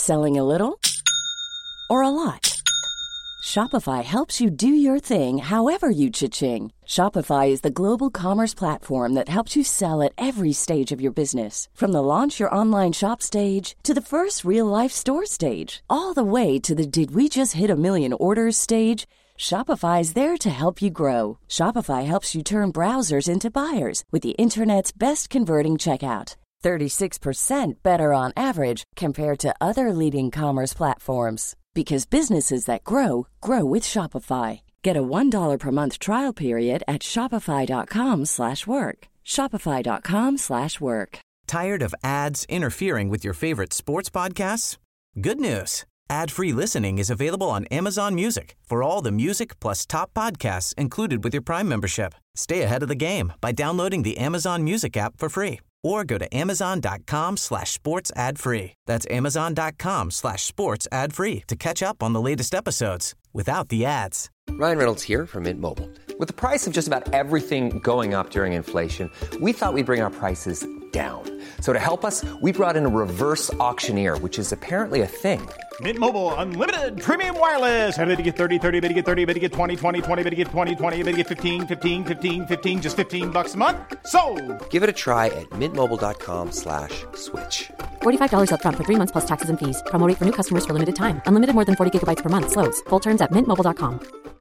Selling a little or a lot? Shopify helps you do your thing however you cha-ching. Shopify is the global commerce platform that helps you sell at every stage of your business. From the launch your online shop stage to the first real-life store stage, all the way to the did we just hit a million orders stage. Shopify is there to help you grow. Shopify helps you turn browsers into buyers with the internet's best converting checkout. 36% better on average compared to other leading commerce platforms. Because businesses that grow, grow with Shopify. Get a $1 per month trial period at shopify.com/work. Shopify.com/work. Tired of ads interfering with your favorite sports podcasts? Good news. Ad-free listening is available on Amazon Music for all the music plus top podcasts included with your Prime membership. Stay ahead of the game by downloading the Amazon Music app for free or go to amazon.com/sports ad free. That's amazon.com/sports ad free to catch up on the latest episodes without the ads. Ryan Reynolds here from Mint Mobile. With the price of just about everything going up during inflation, we thought we'd bring our prices down. So to help us, we brought in a reverse auctioneer, which is apparently a thing. Mint Mobile Unlimited Premium Wireless. How to get 30, 30, bit to get 30, bit to get 20, 20, 20, bit to get 20, 20, bit to get 15, 15, 15, 15, just $15 a month? Sold! Give it a try at mintmobile.com/switch. $45 up front for 3 months plus taxes and fees. Promo rate for new customers for limited time. Unlimited more than 40 gigabytes per month. Slows full terms at mintmobile.com.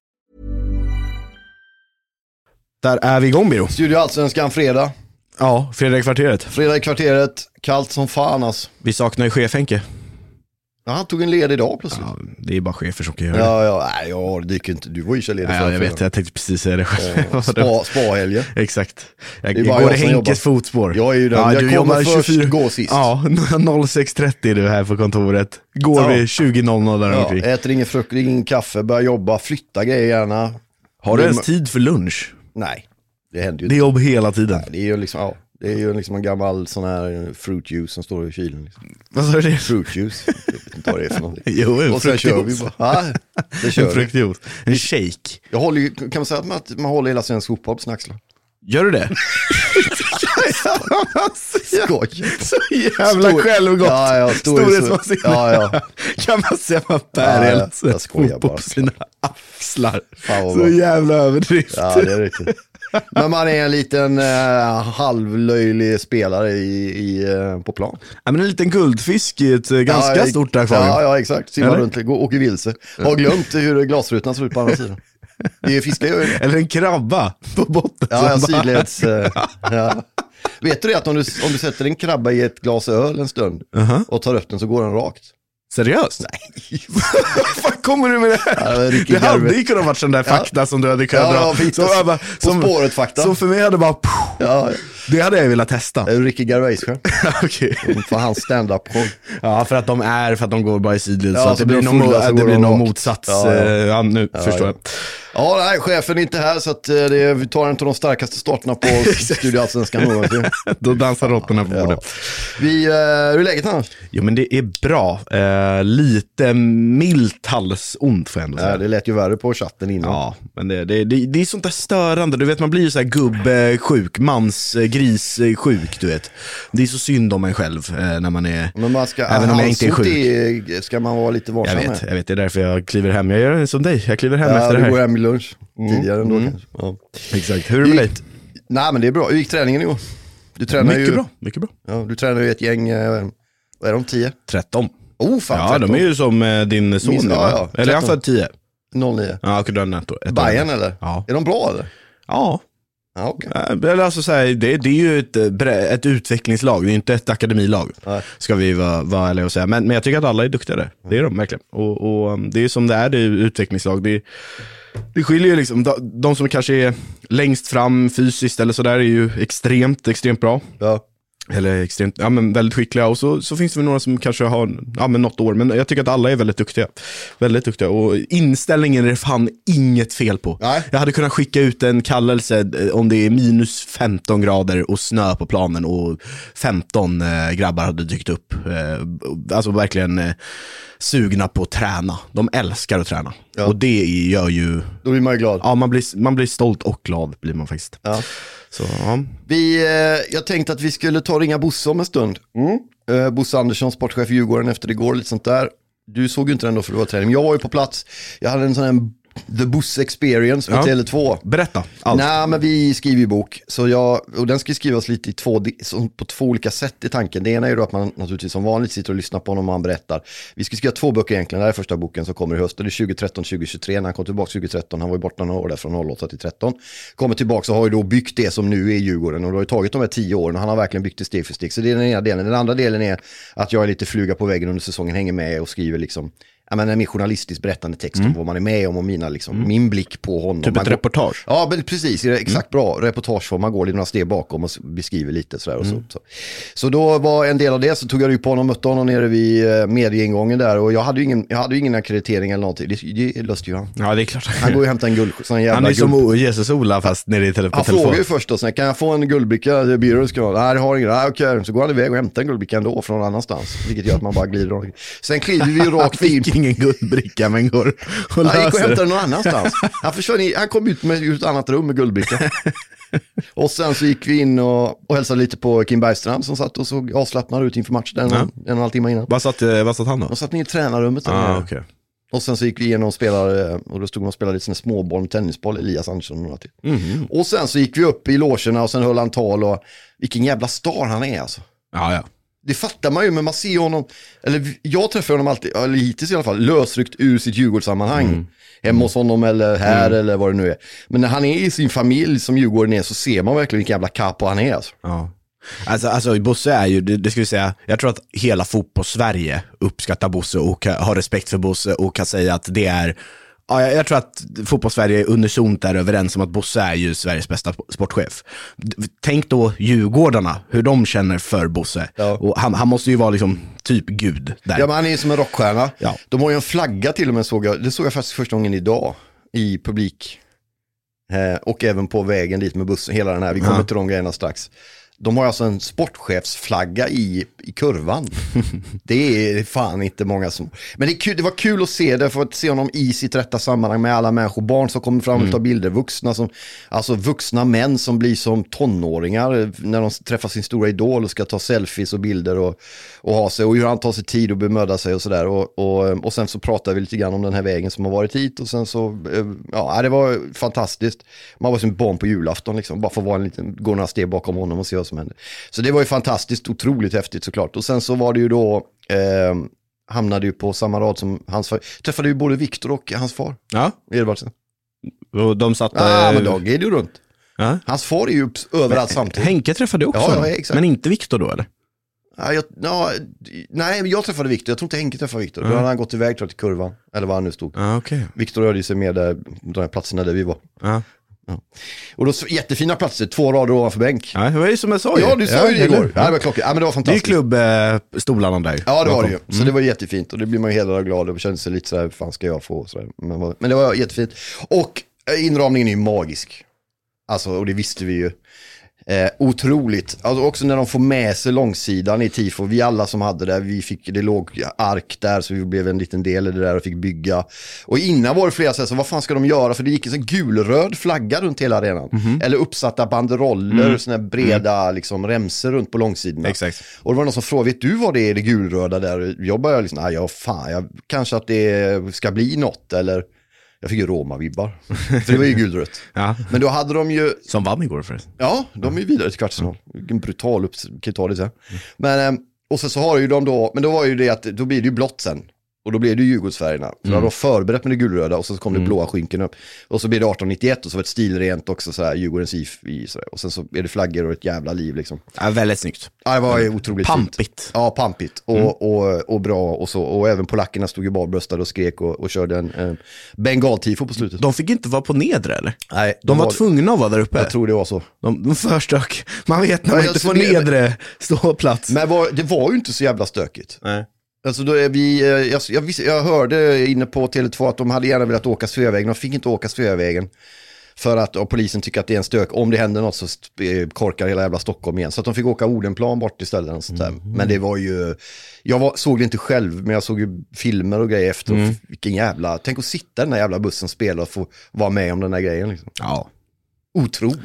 Där är vi igång, Biro. Studio Allsvenskan fredag. Ja, fredag i kvarteret. Fredag i kvarteret, kallt som fan alltså. Vi saknar ju chef Henke. Ja, han tog en ledig dag plötsligt. Ja, det är bara chefer som kan göra det. Nej, det gick inte. Du var ju så ledig för. Ja, jag vet, jag tänkte precis säga det själv. Spa-helgen. Exakt. Jag går i Henkes fotspår. Jag är ju den. Ja, jag kommer först, 24, gå sist. Ja, 06.30 är du här på kontoret. Går vi 20.00 där omkring. Äter ingen frukt, ingen kaffe, börjar jobba, flytta grejer gärna. Har du ens tid för lunch? Nej, det händer ju inte. Det är jobb hela tiden. Nej, det är ju liksom, det är ju liksom en gammal sån här fruit juice som står i kylen. Liksom. Vad sa du? Fruit juice. Jag vet inte vad det är för någonting. Jo, en fruktjuice. Det kör en fruktjuice. En shake. Jag håller ju, kan man säga att man håller hela svensk fotboll på sina axlar? Gör du det? Skoj. Så jävla självgott. Ja, storhetsvansinne. Ja. Kan man säga att man bär helt fotboll på sina axlar? Så jävla överdrift. Ja, det är riktigt. Men man är en liten halvlöjlig spelare på plan. Ja, men en liten guldfisk i ett ganska stort akvarium. Ja, exakt. Simmar runt, åker vilse. Har glömt hur glasrutorna ser ut på andra sidan. Det är fiskar ju. Eller en krabba på botten. Ja, sidleds. Ja. Vet du det att om du sätter en krabba i ett glas öl en stund och tar upp den så går den rakt? Seriöst? Nej. Vad kommer du med det här? Ja, det hade ju kunnat vara sån där fakta som du hade kunnat dra. Som spåret fakta. Som för mig hade bara... Det hade jag velat testa. Det är Ricky Gervais själv. Okej. För hans stand-up. Ja, för att de går bara i sidled. Ja, så att det blir någon motsats. Ja, nu förstår jag. Ja, nej, chefen är inte här så att vi tar inte de starkaste starterna på Studio Allsvenskan. Då dansar råttorna på bordet. Hur är läget här? Jo, men det är bra. Lite milt halsont får jag ändå säga. Ja, det lät ju värre på chatten innan. Ja, men det är sånt där störande. Du vet, man blir ju så här gubbsjuk, grissjuk, du vet. Det är så synd om en själv när man är... Men man ska, även om jag inte är sjuk. Ska man vara lite varsam med. Jag vet, det är därför jag kliver hem. Jag gör det som dig, jag kliver hem efter det här. Du går hem i lunch tidigare ändå kanske. Ja. Exakt, hur är det med dig? Nej, men det är bra. Hur gick träningen i år? Du tränar mycket bra. Ja, du tränar ju ett gäng, vad är de, 10? 13. Oh, fan, ja, 13. De är ju som din son. Ja, eller är han född 10? 09. Ja, okej, du har Bayern eller? Ja. Är de bra eller? Ja. Ja, okay. Eller alltså så här, det är ju ett utvecklingslag. Det är inte ett akademilag. Nej. Ska vi vara ärliga och säga. Men jag tycker att alla är duktiga där. Det är de verkligen. Och det är som det är utvecklingslag. Det skiljer ju liksom. De som kanske är längst fram fysiskt eller sådär är ju extremt bra. Ja. Eller extremt, men väldigt skickliga. Och så finns det väl några som kanske har något år. Men jag tycker att alla är väldigt duktiga. Väldigt duktiga. Och inställningen är det fan inget fel på. Nej. Jag hade kunnat skicka ut en kallelse om det är minus 15 grader och snö på planen. Och 15 grabbar hade dykt upp. Alltså verkligen sugna på att träna. De älskar att träna. Ja. Och det gör ju... Då blir man ju glad. Ja, man blir stolt och glad blir man faktiskt. Ja. Så, ja. Jag tänkte att vi skulle ta och ringa Bosse om en stund. Bosse Andersson, sportchef i Djurgården efter det går lite sånt där. Du såg ju inte den då för du var träning. Jag var ju på plats. Jag hade en sån här The Bosse Experience på Tele2. Berätta allt. Nej, men vi skriver ju bok. Och den ska skrivas lite på två olika sätt i tanken. Det ena är ju då att man naturligtvis som vanligt sitter och lyssnar på honom och han berättar. Vi ska skriva 2 böcker egentligen. Det här är första boken som kommer i höst. Det är 2013-2023 när han kom tillbaka 2013. Han var ju borta några år där från 08 till 13. Kommer tillbaka och har ju då byggt det som nu är Djurgården. Och det har ju tagit de här 10 åren och han har verkligen byggt det steg för steg. Så det är den ena delen. Den andra delen är att jag är lite fluga på väggen under säsongen, hänger med och skriver liksom en mer journalistiskt berättande text om vad man är med om och mina, liksom, min blick på honom. Typ ett reportage. Ja, precis. Exakt bra. Reportageform. Man går lite några steg bakom och beskriver lite sådär och så då var en del av det, så tog jag ut på honom, mötte honom nere vid medieingången där och jag hade ju ingen akkreditering eller någonting. Det löste ju han. Ja, det är klart. Han går ju och hämtar en guld. Han är som Jesus Ola fast nere i telefon. Han frågar ju först då, kan jag få en guldbricka? Det byrån ska ha. Nej, det har ingen. Nej, okej. Så går han iväg och hämtar en guldbricka ändå från någon annanstans. Vilket gör att man bara glider. Sen kliver vi ju rakt in. Ingen guldbricka men går och han gick och hämtade någon annanstans. Han kom ut med ett annat rum med guldbricka. Och sen så gick vi in och hälsade lite på Kim Bergstrand som satt och såg avslappnad ut inför matchen en och en halv timme innan. Vad satt han då? Han satt ner i tränarrummet. Okay. Och sen så gick vi igenom och spelade, och då stod man och spelade lite småboll med tennisboll, Elias Andersson och några till. Och sen så gick vi upp i logerna och sen höll han tal och vilken jävla star han är alltså. Ja. Det fattar man ju, men man ser honom, eller jag träffar honom alltid, eller hittills i alla fall, lösryckt ur sitt Djurgårdssammanhang. Hemma hos honom eller här eller vad det nu är. Men när han är i sin familj som Djurgården är så ser man verkligen vilken jävla capo han är alltså. Ja. Alltså Bosse är ju, det ska vi säga, jag tror att hela fotboll-Sverige uppskattar Bosse och har respekt för Bosse och kan säga att det är, ja, jag tror att fotboll-Sverige unisont är överens om att Bosse är ju Sveriges bästa sportchef. Tänk då Djurgårdarna, hur de känner för Bosse. Ja. Och han måste ju vara liksom typ gud där. Ja, men han är ju som en rockstjärna. Ja. De har ju en flagga till och med, det såg jag faktiskt första gången idag i publik. Och även på vägen dit med bussen, hela den här, vi kommer till de grejerna strax. De har alltså en sportchefsflagga i kurvan. Det är fan inte många som... Men det var kul att se det, för att se honom i sitt rätta sammanhang med alla människor. Barn som kommer fram och tar bilder. Vuxna män som blir som tonåringar när de träffar sin stora idol och ska ta selfies och bilder och ha sig. Och hur han tar sig tid och bemöda sig och sådär. Och sen så pratar vi lite grann om den här vägen som har varit hit. Och sen så... Ja, det var fantastiskt. Man var som ett barn på julafton liksom. Bara få gå några steg bakom honom och se vad som hände. Så det var ju fantastiskt, otroligt häftigt såklart. Och sen så var det ju då hamnade ju på samma rad som hans far. Träffade ju både Viktor och hans far. Ja. Edvardsen. Och de satt men då är det ju runt. Ja. Hans far är ju överallt samtidigt. Henke träffade också. Ja, exakt. Men inte Viktor då eller? Nej, jag träffade Viktor. Jag tror inte Henke träffade Viktor. Då hade han gått iväg till kurvan. Eller vad han nu stod. Okay. Viktor rörde sig med de här platserna där vi var. Ja. Ja. Och då jättefina platser, 2 rader ovanför bänk. Ja, det var ju som jag sa. Ja, du sa ju det igår. Ja, det var klockan. Ja, men det var fantastiskt. Det är klubbstolarna där. Ja, det var det ju. Så det var jättefint. Och det blir man ju hela glad och kände sig lite sådär, fan ska jag få? Sådär. Men det var jättefint. Och inramningen är ju magisk. Alltså, och det visste vi ju. Otroligt. Alltså också när de får med sig långsidan i tifo. Vi alla som hade det låg ark där, så vi blev en liten del i det där och fick bygga. Och innan var det flera så vad fan ska de göra? För det gick en sån gulröd flagga runt hela arenan. Eller uppsatta banderoller, såna här breda liksom remser runt på långsidorna. Exakt. Och det var någon som frågade, vet du vad det är, det gulröda där? Jag började liksom, kanske att det ska bli något, eller jag fick ju Roma-vibbar. För det var ju gulrött. Ja. Men då hade de ju... Som vann igår förresten. Ja, de är ju vidare till kvartsfinal. En brutal uppkrital sen. Men, och så har ju de då... Men då var ju det att då blir det ju blått sen. Och då blev det Djurgårdsfärgerna. Så då har de förberett med det gulröda och så kom det blåa skynken upp. Och så blir det 1891 och så var det stilrent också så här, Djurgårdens IF i så här. Och sen så är det flaggor och ett jävla liv liksom. Ja, väldigt snyggt. Ja, det var otroligt pampigt. Fint. Ja, pampigt. Och bra och så. Och även polackerna stod ju barbröstade och skrek och körde en bengaltifo på slutet. De fick inte vara på nedre eller? Nej. De var tvungna att vara där uppe. Jag tror det var så. De förstök. Man vet när man inte får nedre ståplats. Men det var ju inte så jävla stökigt. Nej. Alltså då är jag hörde inne på Tele2 att de hade gärna velat åka Sveavägen. De fick inte åka Sveavägen för att polisen tycker att det är en stök. Om det händer något så korkar hela jävla Stockholm igen. Så att de fick åka Odenplan bort istället. Och sånt där. Men det var ju... såg det inte själv, men jag såg ju filmer och grejer efter. Och vilken jävla... Tänk att sitta i den här jävla bussen och spela och få vara med om den här grejen. Liksom. Ja. Otroligt.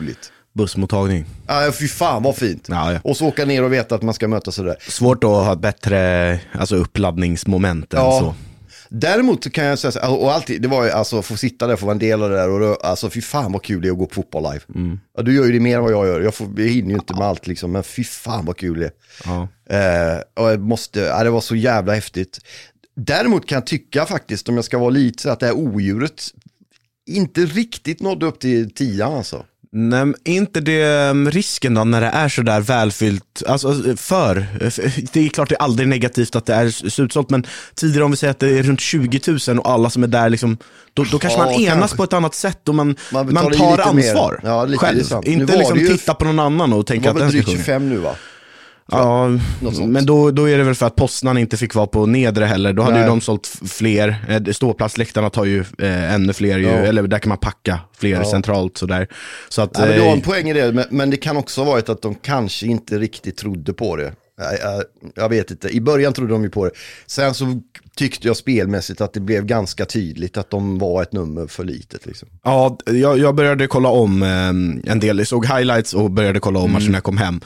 bussmottagning. Ja, fy fan vad fint. Ja. Och så åka ner och veta att man ska möta sådär. Svårt att ha ett bättre uppladdningsmoment än så. Däremot kan jag säga, och alltid, det var ju alltså få sitta där, få vara en del av det där, och alltså fy fan vad kul det är att gå på fotboll live. Ja, du gör ju det mer än vad jag gör. Jag hinner ju inte med allt liksom, men fy fan vad kul det är. Ja. Och jag måste, det var så jävla häftigt. Däremot kan jag tycka faktiskt, om jag ska vara lite så, att det här odjuret inte riktigt nådde upp till 10 alltså. Nej, inte det risken då när det är så där välfyllt, alltså det är klart det är aldrig negativt att det är utsålt, men tidigare om vi säger att det är runt 20 000 och alla som är där liksom, då kanske man enas på ett annat sätt och man tar ansvar själv, inte liksom titta på någon annan och tänka att den ska 25 nu va? Ja, men då är det väl för att Poznan inte fick vara på nedre heller. Då hade ju de sålt fler. Ståplatsläktarna tar ju ännu fler eller där kan man packa fler centralt sådär. Så att, men det har en poäng i det, men det kan också ha varit att de kanske inte riktigt trodde på det. Jag vet inte, i början trodde de ju på det. Sen så tyckte jag spelmässigt att det blev ganska tydligt att de var ett nummer för litet liksom. Ja, jag började kolla om en del, jag såg highlights och började kolla om matchen när jag kom hem.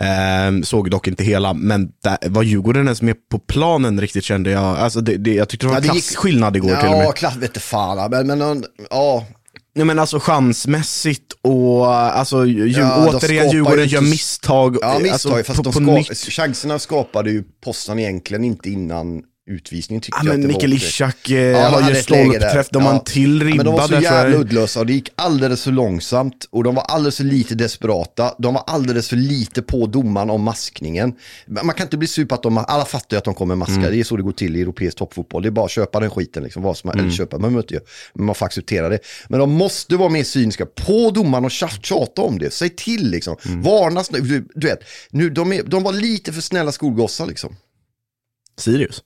Såg dock inte hela, men där var Djurgården som är på planen riktigt, kände jag. Alltså jag tyckte det var klassskillnad igår till och med. Ja, klass vet inte fan, men ja. Ja, men alltså chansmässigt och alltså återigen Djurgården gör misstag. Ja, misstag, alltså, fast chanserna skapade ju Poznan egentligen inte innan utvisningen, tyckte jag. Men Mikael Ishak har ju stolpträff, de har en till ribba. Men de var så jävla uddlösa och det gick alldeles för långsamt och de var alldeles för lite desperata. De var alldeles för lite på domaren om maskningen. Man kan inte bli sur på att alla fattar ju att de kommer maska. Det är så det går till i europeisk toppfotboll. Det är bara att köpa den skiten liksom, vad som eller köpa, man möter ju, men man får acceptera det. Men de måste vara mer cyniska på domaren och tjata om det. Säg till liksom. Varnas nu, du vet. Nu de var lite för snälla skolgossar liksom. Sirius.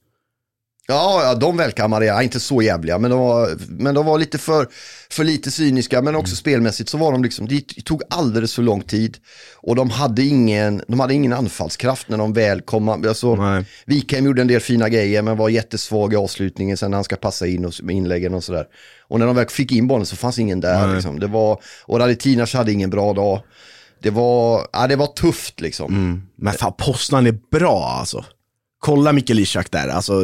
Ja, de välkammade jag, inte så jävliga, men de var lite för lite cyniska, men också spelmässigt så var de liksom, det tog alldeles för lång tid och de hade ingen anfallskraft när de väl kom, alltså Wikheim gjorde en del fina grejer men var jättesvag i avslutningen sen när han ska passa in och med inläggen och sådär. Och när de väl fick in bollen så fanns ingen där liksom. Och Radetinas hade ingen bra dag. Det var tufft liksom. Men fan, Poznan är bra alltså. Kolla Mikael Ishak där, alltså,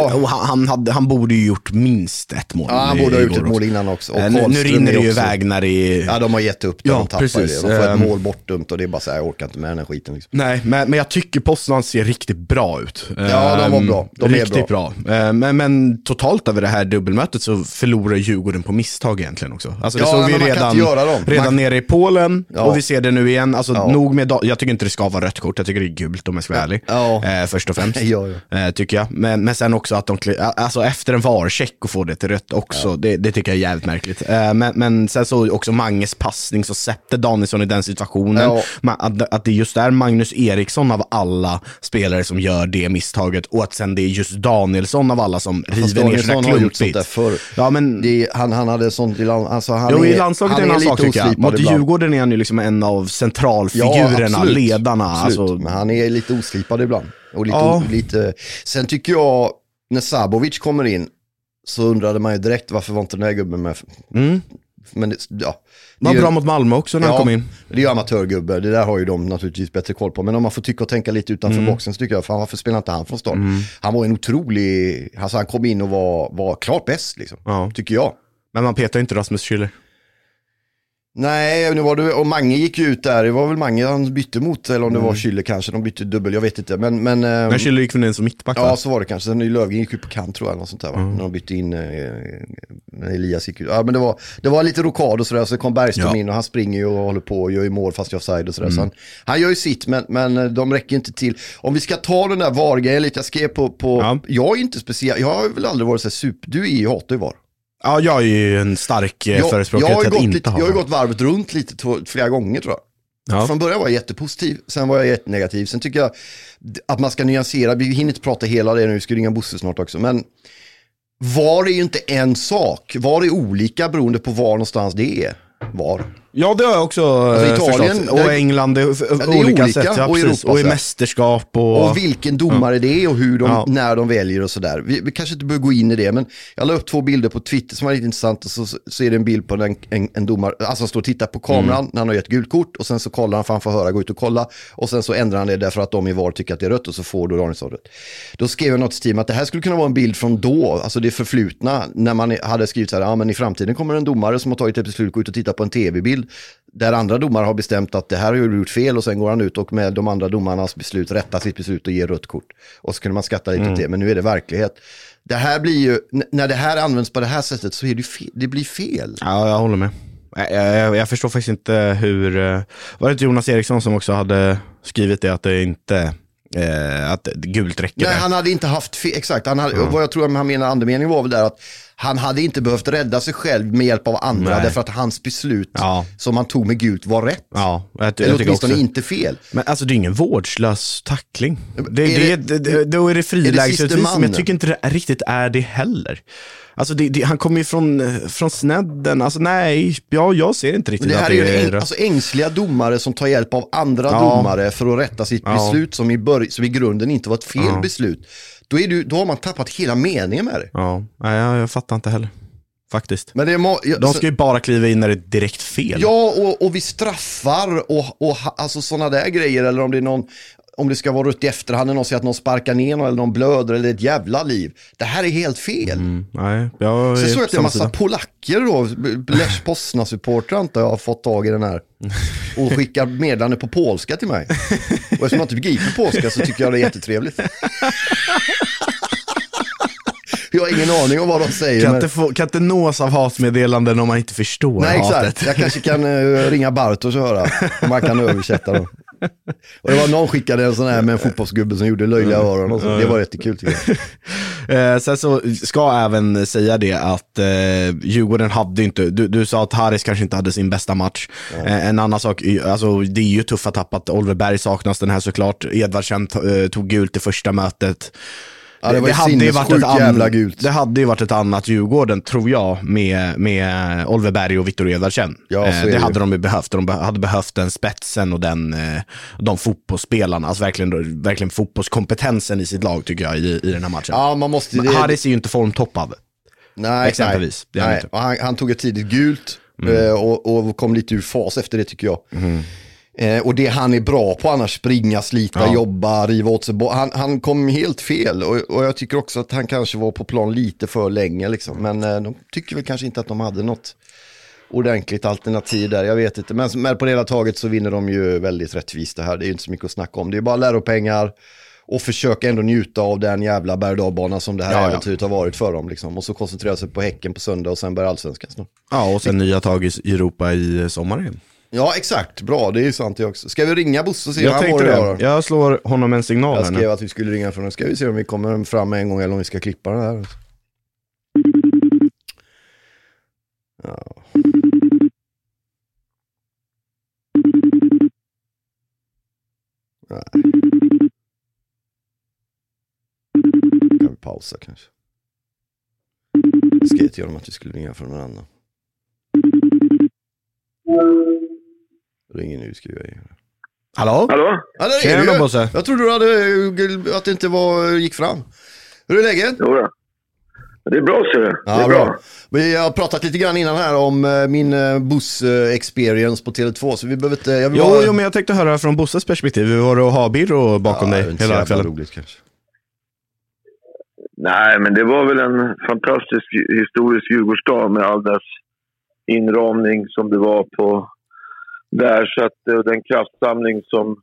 han borde ju gjort minst ett mål. Ja, han borde ha gjort ett mål innan också. Och nu rinner det ju iväg när det... Ja, de har gett upp det, de tappar precis. Det. De får ett mål bortdömt och det är bara så här, jag orkar inte med den här skiten. Liksom. Nej, men jag tycker Poznan ser riktigt bra ut. Ja, de var bra. De riktigt är bra. Men totalt över det här dubbelmötet så förlorar Djurgården på misstag egentligen också. Alltså, det såg vi redan nere i Polen och vi ser det nu igen. Alltså, nog med jag tycker inte det ska vara rött kort, jag tycker det är gult om jag ska vara ärlig. Först och främst. Tycker jag. Men sen också att alltså efter en VAR-check och få det till rött också, det tycker jag är jävligt märkligt. Men sen så också Manges passning så sätter Danielsson i den situationen. Att det just är Magnus Eriksson av alla spelare som gör det misstaget och att sen det är just Danielsson av alla som river ner sådär klumpigt. Ja, men han hade sånt i landslaget är en annan sak tycker jag. Mot Djurgården är han ju liksom en av centralfigurerna, ledarna. Absolut. Alltså, men han är lite oslipad ibland. Och lite. Sen tycker jag, när Sabovic kommer in så undrade man ju direkt varför var inte den här gubben med. Men det var bra mot Malmö också när han kom in. Det är ju amatörgubbe, det där har ju de naturligtvis bättre koll på. Men om man får tycka och tänka lite utanför boxen så tycker jag, fan varför spelar inte han från start? Han var en otrolig, alltså han kom in och var klart bäst liksom, tycker jag. Men man petar inte Rasmus Schüller. Nej, nu var det, och Mange gick ju ut där. Det var väl Mange han bytte mot, eller om det var Schüller kanske, de bytte dubbel, jag vet inte. Men Schüller gick från en som mittback. Ja, så var det kanske. Sen Löfgren gick ju på kant tror jag, något sånt där, när de bytte in när Elias gick ut. Ja, men det var lite rokad och sådär, så kom Bergström in och han springer ju och håller på och gör ju mål fast jag offside och sådär. Så han gör ju sitt, men de räcker inte till. Om vi ska ta den där VAR-grejen lite, jag skrev på jag är inte speciell, jag har väl aldrig varit så super, du är ju hatar ju VAR. Ja, jag är ju en stark förespråkare till att inte ha. Jag har gått varvet runt lite flera gånger tror jag. Ja. Från början var jag jättepositiv, sen var jag jättenegativ. Sen tycker jag att man ska nyansera, vi hinner inte prata hela det nu, vi ska ringa Bosse snart också. Men VAR är ju inte en sak. VAR är olika beroende på var någonstans det är. VAR. Ja, det har jag också Italien, förstått. Och England, olika sätt. Ja, och precis. Europa, och i mästerskap. Och vilken domare det är och hur när de väljer och sådär. Vi kanske inte behöver gå in i det, men jag la upp 2 bilder på Twitter som var lite intressant. Och så är det en bild på en domare, alltså han står och tittar på kameran när han har gett gult kort, och sen så kollar han för han får höra, gå ut och kolla, och sen så ändrar han det därför att de i VAR tycker att det är rött, och så får då Danielsson rött. Då skrev jag något till team att det här skulle kunna vara en bild från då, alltså det förflutna, när man hade skrivit så här, ja men i framtiden kommer en domare som har tagit ett beslut gå ut och titta på en tv-bild där andra domare har bestämt att det här har gjort fel, och sen går han ut och med de andra domarnas beslut rättar sitt beslut och ger rött kort. Och så kunde man skatta lite åt det, men nu är det verklighet. Det här blir ju, när det här används på det här sättet så är det fel, det blir fel. Ja, jag håller med. Jag förstår faktiskt inte hur... Var det inte Jonas Eriksson som också hade skrivit det, att det inte... att gult räcker? Nej, han hade inte haft fel, exakt. Han hade, vad jag tror han menar andemeningen var väl där att han hade inte behövt rädda sig själv med hjälp av andra, därför att hans beslut som han tog med gult var rätt. Ja, eller åtminstone inte fel. Men alltså det är ingen vårdslös tackling. Då är det frilägesutvisning, men jag tycker inte det riktigt är det heller. Alltså han kommer ju från snedden. Alltså nej, jag ser inte riktigt det här att det är alltså ängsliga domare som tar hjälp av andra domare för att rätta sitt beslut som i grunden inte var ett fel beslut. Då har man tappat hela meningen med det. Ja, jag fattar inte heller. Faktiskt. Men de ska ju bara kliva in när det är direkt fel. Ja, och vi straffar och alltså sådana där grejer, eller om det är någon, om det ska vara rött i efterhand, någon säger att någon sparkar ner någon, eller någon blöder, eller ett jävla liv. Det här är helt fel. Nej, så såg att det är en massa polacker då, Lech Poznan-supporter antar jag har fått tag i den här och skickar meddelande på polska till mig. Och eftersom jag inte begriper polska så tycker jag det är jättetrevligt. Jag har ingen aning om vad de säger. Kan inte nås av hatmeddelanden om man inte förstår. Nej, hatet. exakt. Jag kanske kan ringa Bartos och höra om man kan översätta dem. Och det var någon skickade en sån här med en fotbollsgubbe som gjorde löjliga öron och så. Det var jättekul tycker jag. Sen så ska jag även säga det att Djurgården hade inte, du sa att Haris kanske inte hade sin bästa match. En annan sak, alltså det är ju tuffa tapp att Oliver Berg saknas den här såklart. Edvardsen tog gult i första mötet. Ja, det hade ju varit ett annat Djurgården tror jag med Oliver Berg och Victor Edvardsen. Det hade de ju behövt. De hade behövt den spetsen och de fotbollsspelarna, alltså verkligen fotbollskompetensen i sitt lag tycker jag i den här matchen. Ja, men Haris är ju inte formtoppad. Nej, exempelvis. Nej. Och han tog ett tidigt gult och kom lite ur fas efter det tycker jag. Och det han är bra på annars, springa, slita, jobba, riva åt sig. Han kom helt fel och jag tycker också att han kanske var på plan lite för länge liksom. Men de tycker väl kanske inte att de hade något ordentligt alternativ där, jag vet inte. Men på det hela taget så vinner de ju väldigt rättvist det här. Det är ju inte så mycket att snacka om. Det är bara läropengar och försöka ändå njuta av den jävla berg-och-dalbana som det här äventyret har varit för dem liksom. Och så koncentrera sig på Häcken på söndag och sen börjar allsvenskan snart. Ja, och sen nya tag i Europa i sommaren. Ja, exakt. Bra, det är ju sant det också. Ska vi ringa Bosse och se jag vad han var idag då? Jag slår honom en signal. Jag skrev att vi skulle ringa från den. Ska vi se om vi kommer fram en gång eller om vi ska klippa den här. Ja. Nej. Kan vi pausa kanske? Jag skrev till honom att vi skulle ringa från någon annan. Ringer nu, skriver jag. Hallå? Ja, tjena Bosse. Jag trodde du hade att det inte gick fram. Hur är läget? Jo då. Det är bra, ser du. Ja, det är bra. Vi har pratat lite grann innan här om min buss-experience på Tele2, så vi behöver inte... Jo, men jag tänkte höra från Bosses perspektiv. Hur var det att ha Birro bakom dig hela kvällen? Roligt kanske. Nej, men det var väl en fantastisk historisk Djurgårdsdag med all dess inramning som det var på där, så att den kraftsamling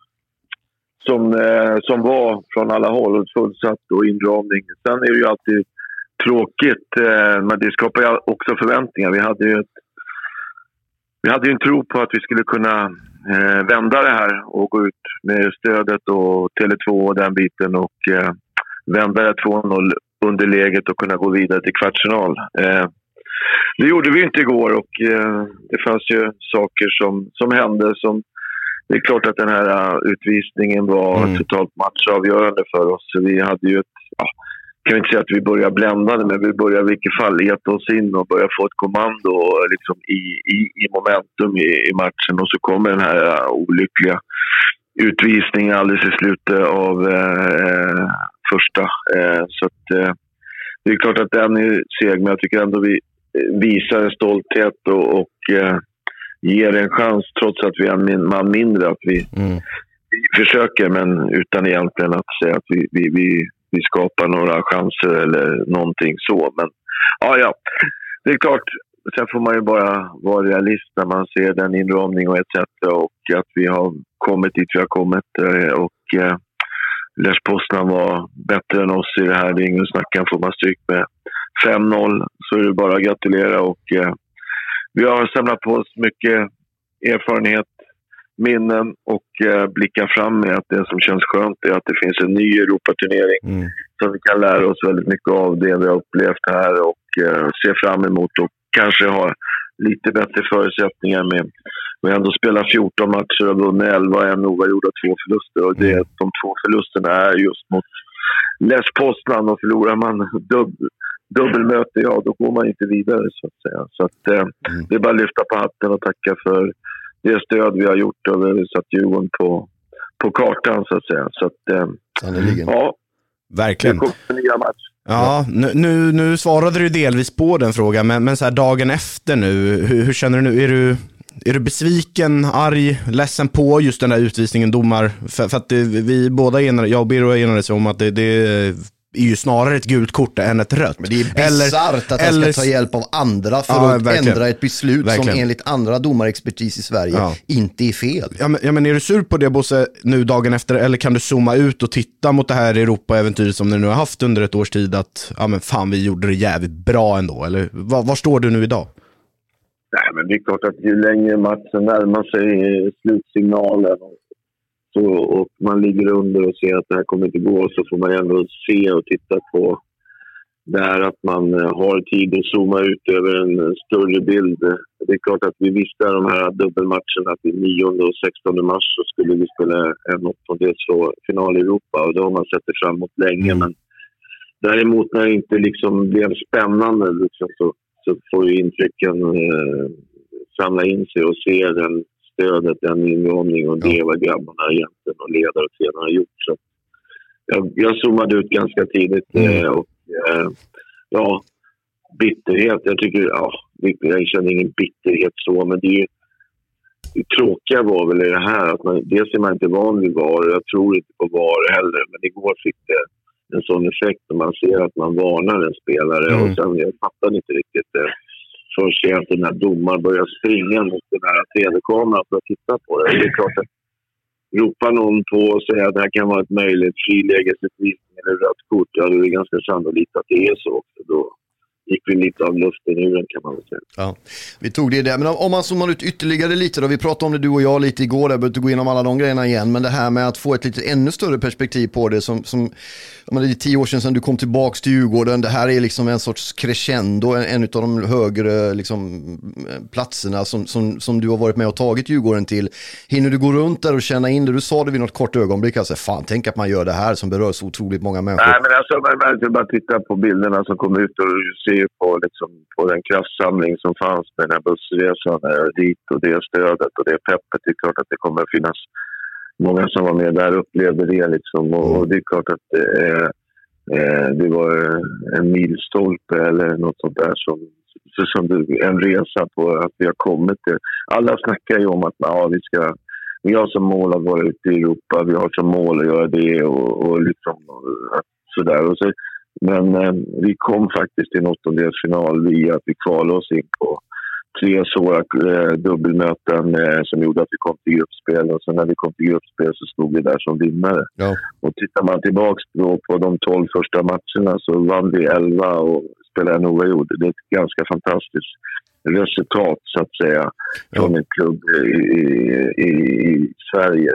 som var från alla håll, fullsatt och inramning. Sen är det ju alltid tråkigt, men det skapar ju också förväntningar. Vi hade ju en tro på att vi skulle kunna vända det här och gå ut med stödet och Tele2 och den biten och vända det 2-0 underläget och kunna gå vidare till kvartsfinal. Det gjorde vi inte igår och det fanns ju saker som hände som... Det är klart att den här utvisningen var totalt matchavgörande för oss. Så vi hade ju kan vi inte säga att vi börjar bländade, men vi börjar i vilket fall leta oss in och börja få ett kommando liksom i momentum i matchen, och så kommer den här olyckliga utvisningen alldeles i slutet av första. Så att det är klart att den är seg, men jag tycker ändå vi visar en stolthet och ger en chans trots att vi är en man mindre, att vi försöker, men utan egentligen att säga att vi skapar några chanser eller någonting så. Men ja, det är klart, sen får man ju bara vara realist när man ser den inramning och etc. och att vi har kommit dit vi har kommit, och Lech Poznan var bättre än oss i det här. Det är ingen snackan, får man stryk med 5-0 så är det bara att gratulera, och vi har samlat på oss mycket erfarenhet, minnen och blicka fram med att det som känns skönt är att det finns en ny Europaturnering som vi kan lära oss väldigt mycket av det vi har upplevt här, och se fram emot och kanske ha lite bättre förutsättningar med. Vi har ändå spelat 14 matcher och vunnit 11, en oavgjord och 2 förluster, och de 2 förlusterna är just mot Lech Poznan, och förlorar man dubbelmöte, ja då går man inte vidare så att säga. Så att det är bara att lyfta på hatten och tacka för det stöd vi har gjort, och vi har satt Djurgården på kartan så att säga. Så att ja, verkligen. Det kommer en nya match. Ja, nu svarade du delvis på den frågan, men så här dagen efter nu, hur känner du nu? Är du besviken, arg, ledsen på just den där utvisningen, domar? För att vi båda jag och Birro enades om att det är ju snarare ett gult kort än ett rött. Men det är bizarrt att han ska ta hjälp av andra för att ändra ett beslut som enligt andra domarexpertis i Sverige inte är fel. Ja, men är du sur på det, Bosse, nu dagen efter, eller kan du zooma ut och titta mot det här Europa-äventyret som ni nu har haft under ett års tid, att ja men fan, vi gjorde det jävligt bra ändå, eller var står du nu idag? Nej, men det är klart att ju längre matchen närmar sig slutsignalen och man ligger under och ser att det här kommer inte gå, så får man ändå se och titta på det här att man har tid att zooma ut över en större bild. Det är klart att vi visste de här dubbelmatcherna att i 9 och 16 mars så skulle vi spela en 8-dels final i Europa, och då har man sett det framåt länge. Men däremot när det inte liksom blev spännande liksom, så får ju intrycken samla in sig och se den stödet, den inramning och det vad grabbarna egentligen och ledare och tränare har gjort. Så jag zoomade ut ganska tidigt och bitterhet. Jag tycker, jag känner ingen bitterhet så, men det tråkiga var väl det här att dels är man inte van vid VAR, jag tror inte på VAR heller, men igår fick det en sån effekt när man ser att man varnar en spelare och sen jag fattar inte riktigt det. Först ser att den här domaren börjar springa mot den här tv-kameran för att titta på det. Det är klart att ropar någon på och säger att det här kan vara ett möjligt frilägesutvisning eller rött kort, ja då är det ganska sannolikt att det är så också. Då gick vi lite av luften ur den, kan man väl säga. Ja, vi tog det där. Men om man zoomar ut ytterligare lite då, vi pratade om det du och jag lite igår, jag behöver inte gå igenom alla de grejerna igen, men det här med att få ett lite ännu större perspektiv på det som det är 10 år sedan du kom tillbaks till Djurgården, det här är liksom en sorts crescendo, en av de högre liksom, platserna som du har varit med och tagit Djurgården till. Hinner du gå runt där och känna in det? Du sa det vid något kort ögonblick, alltså fan, tänk att man gör det här som berör så otroligt många människor. Nej, men alltså man bara titta på bilderna som kom ut och se på den kraftsamling som fanns med den här bussresan dit och det stödet och det peppet. Det är klart att det kommer att finnas många som var med där upplevde det liksom, och det är klart att det var en milstolpe eller något sånt där som en resa på att vi har kommit till. Alla snackar ju om att vi har som mål att vara ute i Europa, vi har som mål att göra det och liksom sådär. Och så, men vi kom faktiskt till en 8-delsfinal via att vi kvalade oss in på 3 svåra dubbelmöten som gjorde att vi kom till gruppspel, och sen när vi kom till gruppspel så stod vi där som vinnare. Ja. Och tittar man tillbaks då på de 12 första matcherna så vann vi 11 och spelade en oavgjord. Det är ett ganska fantastiskt resultat så att säga från en klubb i Sverige som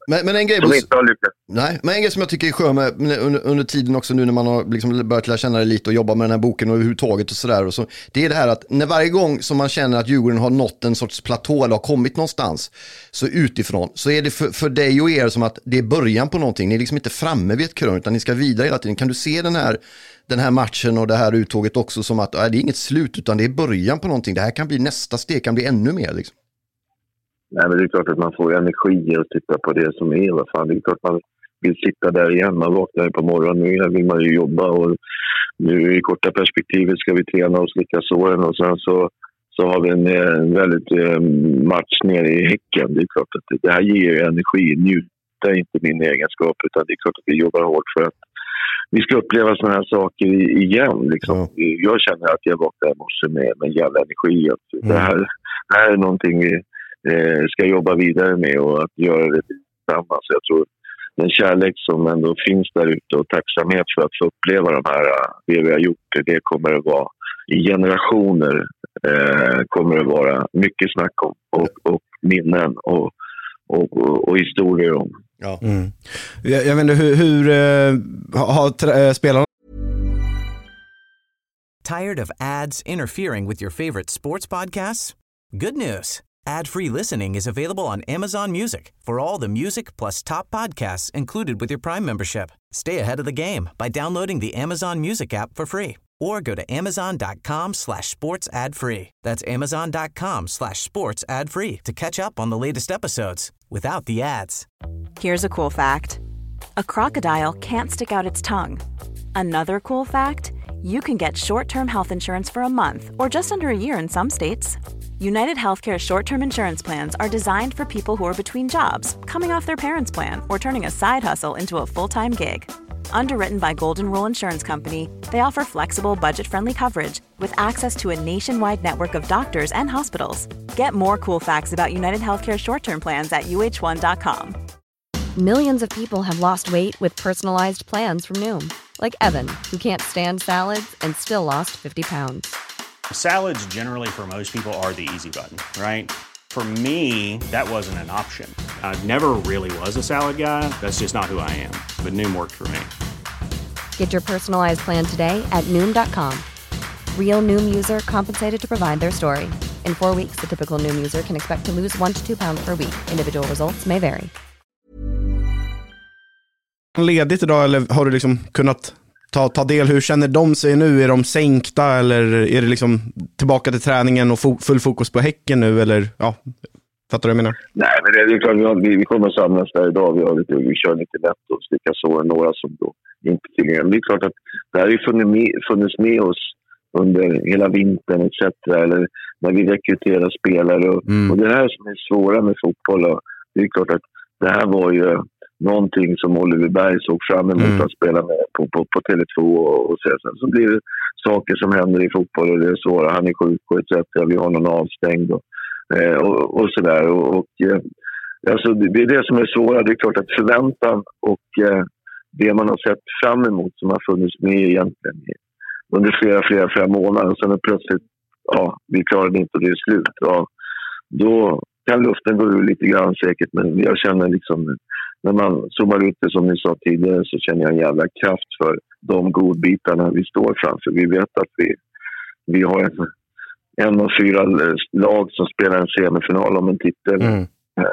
Men en grej som inte har lyckats. Nej, men en grej som jag tycker är skön med, under tiden också nu när man har liksom börjat lära känna det lite och jobba med den här boken och överhuvudtaget och sådär. Och så, det är det här att när varje gång som man känner att Djurgården har nått en sorts platå eller har kommit någonstans så utifrån så är det för dig och er som att det är början på någonting. Ni är liksom inte framme vid ett krön utan ni ska vidare hela tiden. Kan du se den här matchen och det här uttåget också som att det är inget slut utan det är början på någonting. Det här kan bli nästa steg, kan bli ännu mer liksom. Nej, men det är klart att man får energi att titta på det som är. Vad fan. Det är klart man vill sitta där igen. Man vaknar på morgonen. Nu vill man ju jobba. Och nu i korta perspektivet ska vi träna och slicka såren. Och sen så har vi en väldigt match nere i Häcken. Det är klart att det här ger ju energi. Njuta är inte min egenskap. Utan det är klart att vi jobbar hårt för att vi ska uppleva såna här saker igen. Liksom. Jag känner att jag vaknar i morse med jävla energi. Det här är någonting vi ska jobba vidare med och att göra det tillsammans. Jag tror den kärlek som ändå finns där ute och tacksamhet för att få uppleva det vi har gjort, det kommer att vara i generationer kommer det vara mycket snack om och minnen och historier om. Ja. Jag vet inte hur har spelarna. Tired of ads interfering with your favorite sports podcasts? Good news. Ad-free listening is available on Amazon Music for all the music plus top podcasts included with your Prime membership. Stay ahead of the game by downloading the Amazon Music app for free or go to amazon.com/sports ad free. That's amazon.com/sports ad free to catch up on the latest episodes without the ads. Here's a cool fact. A crocodile can't stick out its tongue. Another cool fact, you can get short-term health insurance for a month or just under a year in some states. United Healthcare short-term insurance plans are designed for people who are between jobs, coming off their parents' plan, or turning a side hustle into a full-time gig. Underwritten by Golden Rule Insurance Company, they offer flexible, budget-friendly coverage with access to a nationwide network of doctors and hospitals. Get more cool facts about United Healthcare short-term plans at uh1.com. Millions of people have lost weight with personalized plans from Noom. Like Evan, who can't stand salads and still lost 50 pounds. Salads generally for most people are the easy button, right? For me, that wasn't an option. I never really was a salad guy. That's just not who I am. But Noom worked for me. Get your personalized plan today at Noom.com. Real Noom user compensated to provide their story. In 4 weeks, the typical Noom user can expect to lose 1 to 2 pounds per week. Individual results may vary. Ledigt idag eller har du liksom kunnat ta del? Hur känner de sig nu? Är de sänkta eller är det liksom tillbaka till träningen och full fokus på Häcken nu? Eller ja, fattar du vad jag menar? Nej, men det är klart vi kommer att samlas där idag. Vi kör lite lätt och sticka så några som då inte tillgängliga. Det är klart att det här har funnits med oss under hela vintern etc. Eller när vi rekryterar spelare och det här som är svåra med fotboll. Och det är klart att det här var ju någonting som Oliver Berg såg fram emot att spela med på Tele2 och sen så blir det saker som händer i fotboll och det är svåra. Han är sjuk och etc. Vi har någon avstängd och sådär. Alltså det är det som är svåra. Det är klart att förväntan och det man har sett fram emot som har funnits med egentligen under flera månader och sen är plötsligt vi klarar det inte och det är slut. Ja, då kan luften gå ur lite grann säkert, men jag känner liksom när man zoomar ut det som ni sa tidigare så känner jag en jävla kraft för de godbitarna vi står framför. Vi vet att vi har en av 4 lag som spelar en semifinal om en titel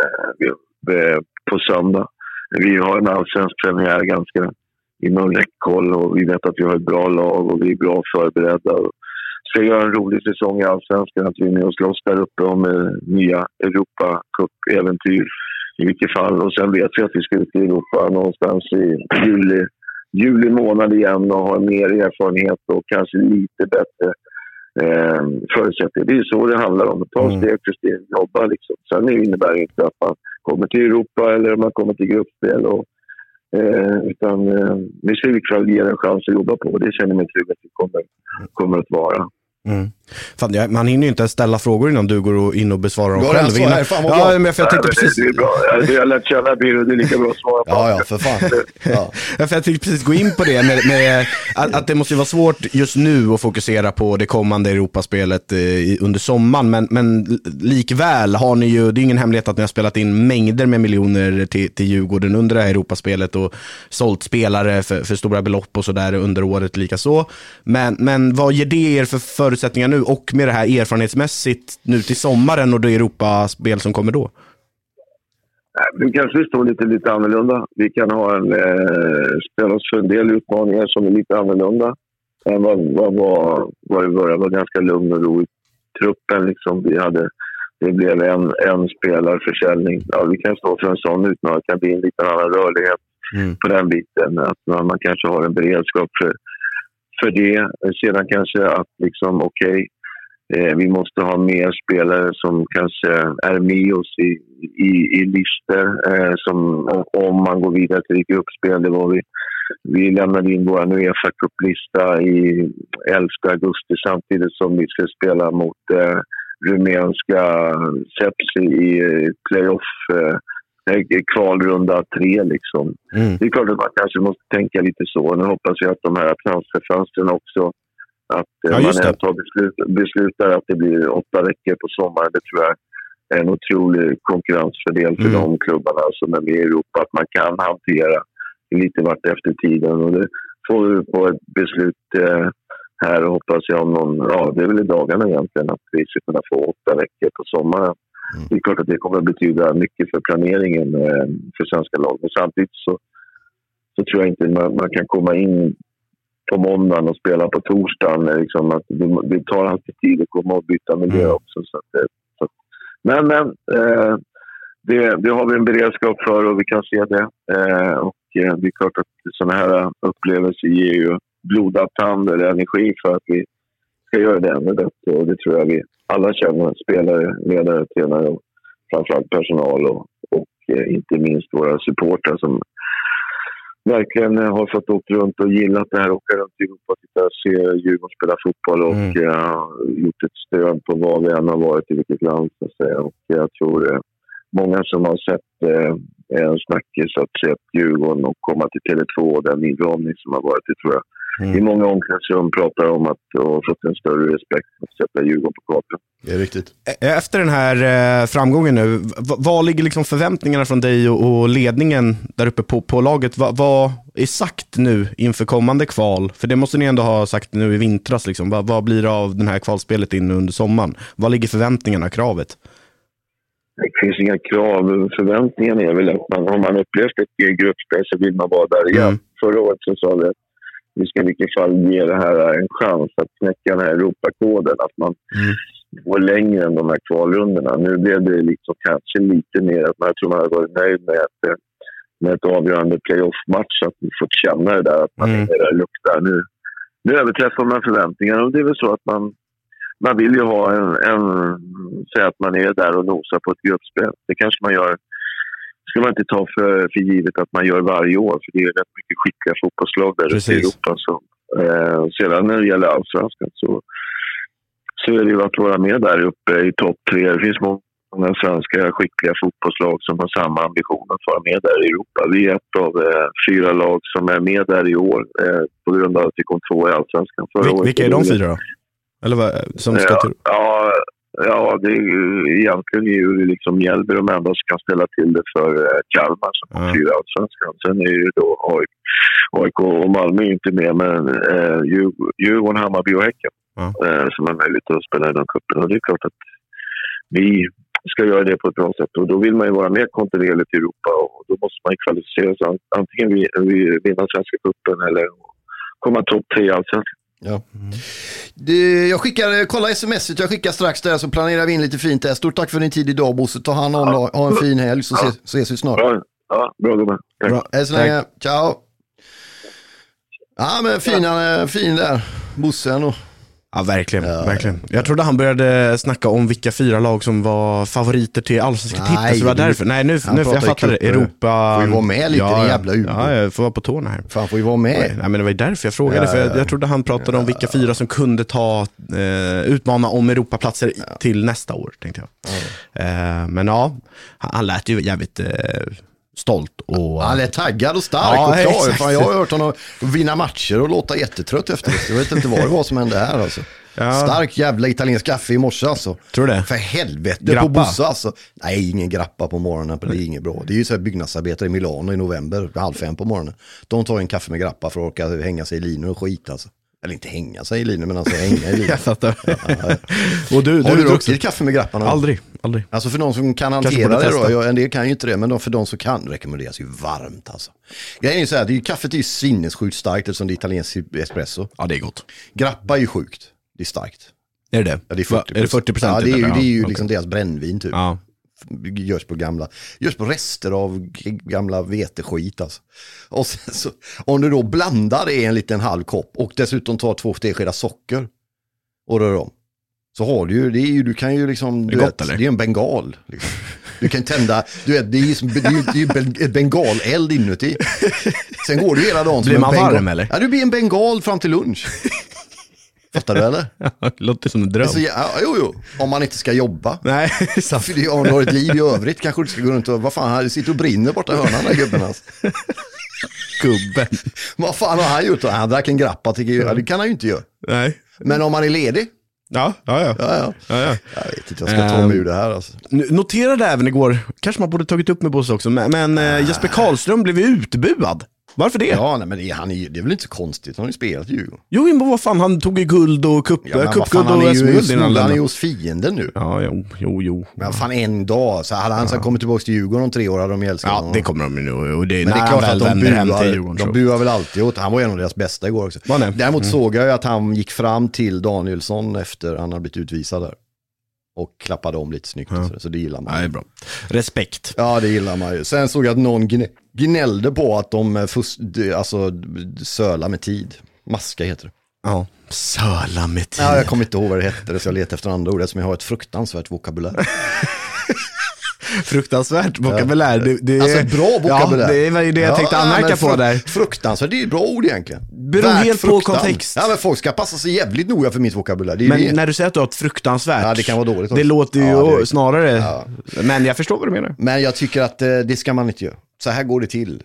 på söndag. Vi har en allsvensk premiär ganska inom räckhåll och vi vet att vi har ett bra lag och vi är bra förberedda. Ska göra en rolig säsong i allsvenskan att vi är med och slåss där uppe om nya Europa-cup-äventyr i vilket fall. Och sen vet vi att vi ska ut i Europa någonstans i juli månad igen och ha mer erfarenhet och kanske lite bättre förutsättningar. Det är så det handlar om. Att ta steg för steg, jobba liksom. Sen innebär det inte att man kommer till Europa eller man kommer till gruppspel utan vi ska likväl ge en chans att jobba på. Det känner mig trygg att vi kommer att vara. Fan, man hinner ju inte ställa frågor innan du går in och besvarar dem själv. Ja, men för jag tänkte precis... Det är bra. Det är lätt känna Birro, det är lika bra att svara på. Ja, för fan. Ja. För jag tänkte precis gå in på det med att det måste ju vara svårt just nu att fokusera på det kommande Europaspelet under sommaren, men likväl har ni ju, det är ingen hemlighet att ni har spelat in mängder med miljoner till Djurgården under det här Europaspelet och sålt spelare för stora belopp och sådär under året lika så. Men vad ger det er för förutsättningar nu och med det här erfarenhetsmässigt nu till sommaren och det Europaspel som kommer då? Vi kanske står lite annorlunda. Vi kan ha ställa oss för en del utmaningar som är lite annorlunda än vad i början var ganska lugn och ro i truppen. Liksom. Det blev en spelarförsäljning. Ja, vi kan stå för en sån utmaning. Det kan bli en liten annan rörlighet på den biten. Att man kanske har en beredskap för det. Sedan kanske att liksom vi måste ha mer spelare som kanske är med oss i listor som om man går vidare till gruppspel. Det var vi lämnade in vår UEFA Cup-lista i 11 augusti samtidigt som vi ska spela mot rumänska Sepsi i playoff kvalrunda 3 liksom. Det är klart att man kanske måste tänka lite så. Nu hoppas jag att de här transferfönstren också att man beslutar att det blir 8 veckor på sommaren. Det tror jag är en otrolig konkurrensfördel för de klubbarna som är med i Europa. Att man kan hantera lite vart efter tiden. Och det får vi på ett beslut här och hoppas jag om det är väl i dagarna egentligen att vi ska kunna få 8 veckor på sommaren. Det är klart att det kommer att betyda mycket för planeringen för svenska lag. Men samtidigt så tror jag inte man kan komma in på måndagen och spela på torsdagen. Liksom att det tar alltid tid att komma och byta miljö också. Men det har vi en beredskap för och vi kan se det. Och det är klart att sådana här upplevelser ger ju blodad tand eller energi för att vi ska göra det ännu bättre. Och det tror jag vi alla känner, spelare, ledare, tränare och framförallt personal och inte minst våra supportrar som verkligen har fått åka runt och gillat det här, åka runt i Europa och se Djurgården spela fotboll och gjort ett stöd på vad vi än har varit i vilket land så att säga. Och jag tror många som har sett en snackis att se Djurgården och komma till Tele2 och den inramning som har varit, det tror jag. I många omklädningsrum pratar om att ha fått en större respekt att sätta Djurgården på kartan. Det är riktigt. Efter den här framgången nu, vad ligger liksom förväntningarna från dig och ledningen där uppe på laget? Vad är sagt nu inför kommande kval? För det måste ni ändå ha sagt nu i vintras. Liksom. Vad blir det av den här kvalspelet in under sommaren? Vad ligger förväntningarna, kravet? Det finns inga krav. Förväntningarna är väl att om man upplevt ett gruppspel så vill man vara där igen. Förra året så sa vi att vi ska i vilket fall ge det här en chans att knäcka den här Europakoden. Att man går längre än de här kvalrundorna. Nu blev det liksom kanske lite mer att jag tror man har varit nöjd med ett avgörande playoff-match. Att vi fått känna det där att man är där luktar. Nu överträffar man förväntningarna och det är väl så att man vill ju ha säga att man är där och nosar på ett gruppspel. Det kanske man gör. Ska man inte ta för givet att man gör varje år, för det är rätt mycket skickliga fotbollslag där i Europa. Sedan när det gäller allsvenskan så är det ju att vara med där uppe i topp 3. Det finns många svenska skickliga fotbollslag som har samma ambition att vara med där i Europa. Vi är ett av 4 lag som är med där i år på grund av att vi kom 2 i allsvenskan förra året. Vilka är de 4 då? Eller vad som ska till? Ja, det är egentligen ju liksom Mjällby de enda som kan ställa till det för Kalmar som har 4 allsvenskan. Sen är ju då AIK och Malmö inte med, men Djurgården, Hammarby och Häcken som har möjlighet att spela i den cupen. Och det är klart att vi ska göra det på ett bra sätt. Och då vill man ju vara mer kontinuerligt i Europa och då måste man ju kvalificera sig. Antingen vi vinner svenska cupen eller komma topp 3 i allsvenskan. Ja. Kolla sms'et jag skickar strax där så planerar vi in lite fint där. Stort tack för din tid idag, Bosse. Ta hand om och ha en fin helg så ses vi snart. Bra gubben. Hej så länge. Ciao. Ja, men fin där, Bosse. Ja, verkligen, verkligen. Jag trodde han började snacka om vilka 4 lag som var favoriter till allsvenska titeln, så det var därför. Nej, nu jag fattar det. Europa... Får ju vara med lite, den jävla Ugo. Ja, jag får vara på tårna här. Fan, får ju vara med. Nej, men det var ju därför jag frågade, för jag trodde han pratade om vilka 4 som kunde utmana om Europaplatser till nästa år, tänkte jag. Men ja, han lät ju jävligt... stolt och... Han är taggad och stark och klar. Fan, jag har hört honom vinna matcher och låta jättetrött efter det. Jag vet inte vad det var som hände här alltså. Stark jävla italiensk kaffe i morse alltså. Tror det? För helvete, grappa. På bussa alltså. Nej, ingen grappa på morgonen, det är inget bra. Det är ju så här byggnadsarbetare i Milano i november, 4:30 på morgonen. De tar en kaffe med grappa för att orka hänga sig i linor och skit alltså. Eller inte hänga sig i linor, men alltså hänga i linor. Jag fattar. Och du har du druckit kaffe med grappa? Aldrig. Alltså för de som kan hantera det då, en del kan ju inte det, men för de som kan rekommenderas ju varmt alltså. Grejen är ju så här, kaffet är ju sinnessjukt starkt eftersom det är italiensk espresso. Ja, det är gott. Grappa är ju sjukt, det är starkt. Är det? Ja, det är 40%. Är det 40%? Ja, det är ju liksom deras brännvin typ. Ja. Görs på rester av gamla veteskit alltså. Och sen så, om du då blandar det i en liten halv kopp och dessutom tar 2 teskedar socker och rör om, så har du ju, du kan ju liksom, det är en bengal liksom. Du kan tända, du vet, det är ju ett bengaleld inuti. Sen går du hela dagen som blir man en bengal. varm eller? Ja, du blir en bengal fram till lunch. Fattar du eller? Ja, det låter som en dröm. Jo, om man inte ska jobba. Nej, för om du har ett liv i övrigt kanske du ska gå runt och, vad fan, han sitter och brinner borta i hörnan där gubben alltså. Gubben. Vad fan har han gjort? Han drack en grappa, tycker jag. Det kan han ju inte göra. Nej. Men om man är ledig? Ja. Jag vet inte, jag ska ta mig ur det här alltså. Noterade även igår, kanske man borde tagit upp med Bosse också, men Jesper Karlström blev ju utbuad. Varför det? Ja, nej, men det är väl inte så konstigt. Han har ju spelat ju. Jo, men vad fan, han tog ju guld och cupguld och SM-guld. Han är ju hos fienden nu. Ja, jo. Men fan, en dag, så hade han kommit tillbaka till Djurgården om 3 år hade de älskat honom. Ja, det kommer de ju nu. Och det är, men det är klart att de buar väl alltid åt. Han var en av deras bästa igår också. Däremot såg jag ju att han gick fram till Danielsson efter han hade blivit utvisad där. Och klappade om lite snyggt. Så det gillar man. Ja, det är bra. Respekt. Ja, det gillar man ju. Sen såg jag att någon gnällde på att de söla med tid. Maska heter det. Ja, söla med tid. Ja, jag kommer inte ihåg vad det hette, så jag letar efter andra ord. Som jag har ett fruktansvärt vokabulär. Fruktansvärt vokabulär. Det alltså ett bra vokabulär. Ja, det var ju det jag tänkte anmärka på där. Fruktansvärt, det är ju bra ord egentligen. Beror helt på kontext. Ja, men folk ska passa sig jävligt noga för mitt vokabulär. Men när du säger att du har ett fruktansvärt. Ja, det kan vara dåligt också. Det låter ju snarare. Ja. Men jag förstår vad du menar. Men jag tycker att det ska man inte göra. Så här går det till.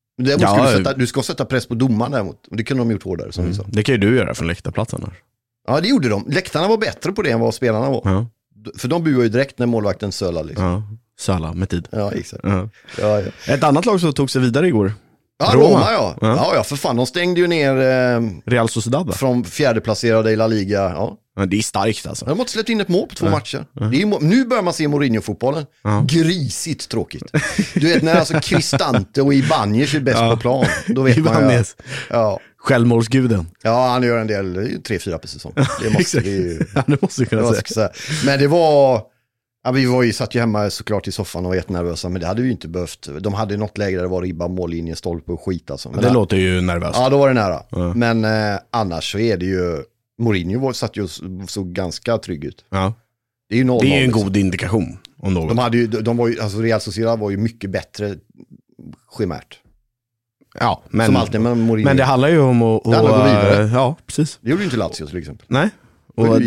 Du ska sätta press på domaren däremot. Och det kunde de gjort hårdare som vi sa. Det kan ju du göra från läktarplatsen. Ja, det gjorde de. Läktarna var bättre på det än vad spelarna var. Ja. För de buade ju direkt när målvakten söla liksom. Ja. Söla med tid. Ja, exakt. Ja. Ett annat lag som tog sig vidare igår. Ja, Roma. Ja, för fan. De stängde ju ner Real Sociedad från 4:e-placerade i La Liga. Ja. Det är starkt alltså. De har inte släppt in ett mål på 2 matcher. Det är nu börjar man se Mourinho-fotbollen. Grisigt tråkigt. Du vet när alltså Cristante och Ibanez är bäst på plan. Då vet man ju. Ja. Självmålsguden. Ja, han gör en del, 3-4 per säsong. Det måste vi det måste vi kunna säga. Men det var... Ja, vi satt ju hemma såklart i soffan och var jättenervösa, men det hade vi ju inte behövt. De hade något läge där det var ribba, mållinje, stolpe och skit alltså. Men det låter ju nervöst. Ja, då var det nära. Ja. Men annars så är det ju... Mourinho satt ju så ganska trygg ut. Ja. Det är ju det är en god indikation om något. Alltså Real Sociedad var ju mycket bättre chimärt. Ja, men, som alltid med Mourinho. Men det handlar ju om att gå vidare. Ja, precis. Det gjorde ju inte Lazio till exempel. Nej. Och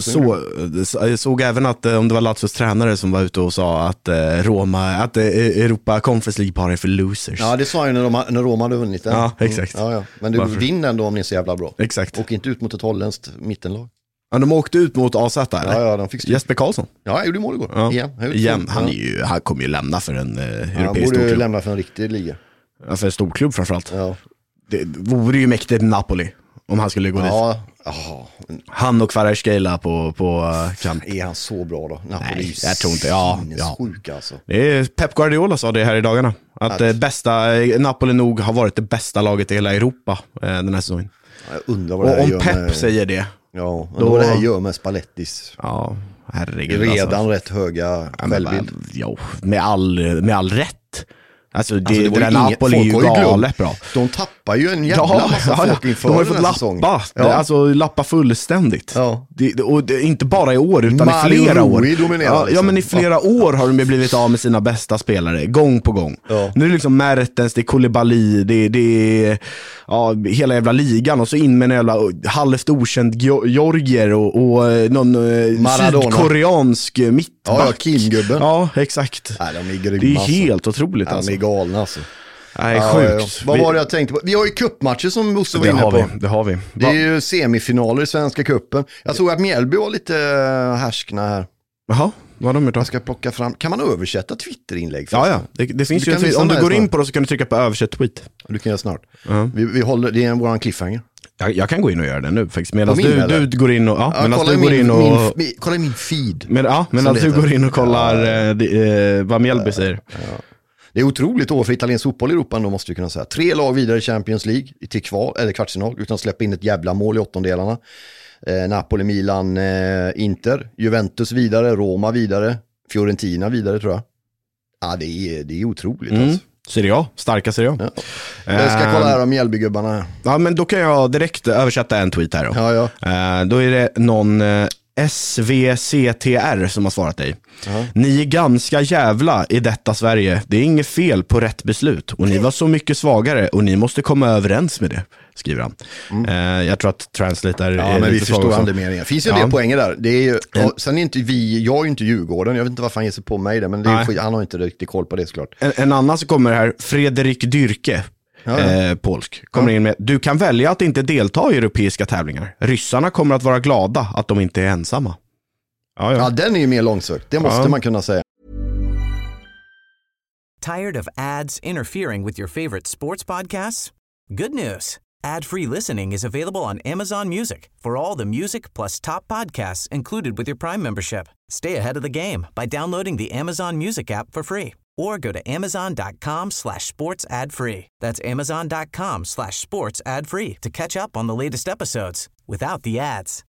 jag såg även att om det var Lazios tränare som var ute och sa att att Europa Conference League bara är för losers. Ja, det sa ju när Roma hade vunnit den. Ja, exakt. Ja. Men du vinner ändå om ni är så jävla bra. Exakt. Och inte ut mot ett holländskt mittenlag. Ja, de åkte ut mot AZ eller? Ja, de fick Jesper Karlsson. Ja, jag gjorde mål igår. Ja. Igen. Han kommer ju lämna för en europeisk storklubb. Han borde lämna för en riktig liga. Ja, för en storklubb framförallt. Ja. Det vore ju mäktigt Napoli om han skulle gå dit. Ja. Han och Kvaratskhelia på kant. Är han så bra då? Napoli. Nej, jag tror inte. Ja. Sjuk alltså. Det är Pep Guardiola sa det här i dagarna. Att Napoli nog har varit det bästa laget i hela Europa den här säsongen. Jag undrar vad det här om gör Pep med... säger det. Ja, då vad det här gör med Spallettis. Ja, herregud. Redan rätt höga självbild. Ja, med all rätt. Alltså det där Napoli är ju galet bra. De tappar ju en jävla massa folk inför de har den här säsongen. Alltså lappa fullständigt. Ja. Och inte bara i år utan i flera år. Ja, men i flera år har de blivit av med sina bästa spelare, gång på gång. Ja. Nu är det liksom Mertens, det är Koulibaly, det är hela jävla ligan, och så in med en jävla halvt okänd Georgier och någon sydkoreansk mittback. Ja, Kim-gubben. Ja, exakt. Nej, de är det är helt otroligt. De är galna alltså. Nej, sjukt. Vad var det jag tänkte på? Vi har ju cupmatcher som Bosse var inne på. Det har vi. Det är ju semifinaler i Svenska cupen. Jag såg att Mjällby var lite härskna här. Jaha, vad har de gjort då? Jag ska plocka fram. Kan man översätta Twitter-inlägg? Ja. Det finns ju om du går in på det så kan du trycka på översätt tweet. Du kan göra snart. Vi håller, det är våran cliffhanger. Jag kan gå in och göra det nu faktiskt. Medan du går in och... Kolla min feed. Medan du går in och kollar vad Mjällby säger. Ja. Det är otroligt år för italiensk fotboll i Europa, då måste vi kunna säga. 3 lag vidare i Champions League till kvartsfinal utan att släppa in ett jävla mål i åttondelarna. Napoli, Milan, Inter, Juventus vidare, Roma vidare, Fiorentina vidare tror jag. Ja, det är otroligt alltså. Serie A, starka Serie A. Ja. Jag ska kolla här om Mjällbygubbarna. Ja, men då kan jag direkt översätta en tweet här då. Ja. Då är det någon SVCTR som har svarat dig. Ni är ganska jävla i detta Sverige. Det är inget fel på rätt beslut. Och ni var så mycket svagare och ni måste komma överens med det, skriver han. Jag tror att translator är men lite vi förstår andemeningen. Finns ju en del poänger där. Det är ju, sen är inte jag är ju inte Djurgården. Jag vet inte varför han ger sig på mig det, men det är han har inte riktigt koll på det såklart. En annan som kommer här, Fredrik Dyrke. Polsk kommer in med: du kan välja att inte delta i europeiska tävlingar. Ryssarna kommer att vara glada att de inte är ensamma. Ja, den är ju mer långsökt. Det måste man kunna säga. Tired of ads interfering with your favorite sports podcasts? Good news. Ad-free listening is available on Amazon Music for all the music plus top podcasts included with your Prime membership. Stay ahead of the game by downloading the Amazon Music app for free. Or go to amazon.com/sports ad free. That's amazon.com/sports ad free to catch up on the latest episodes without the ads.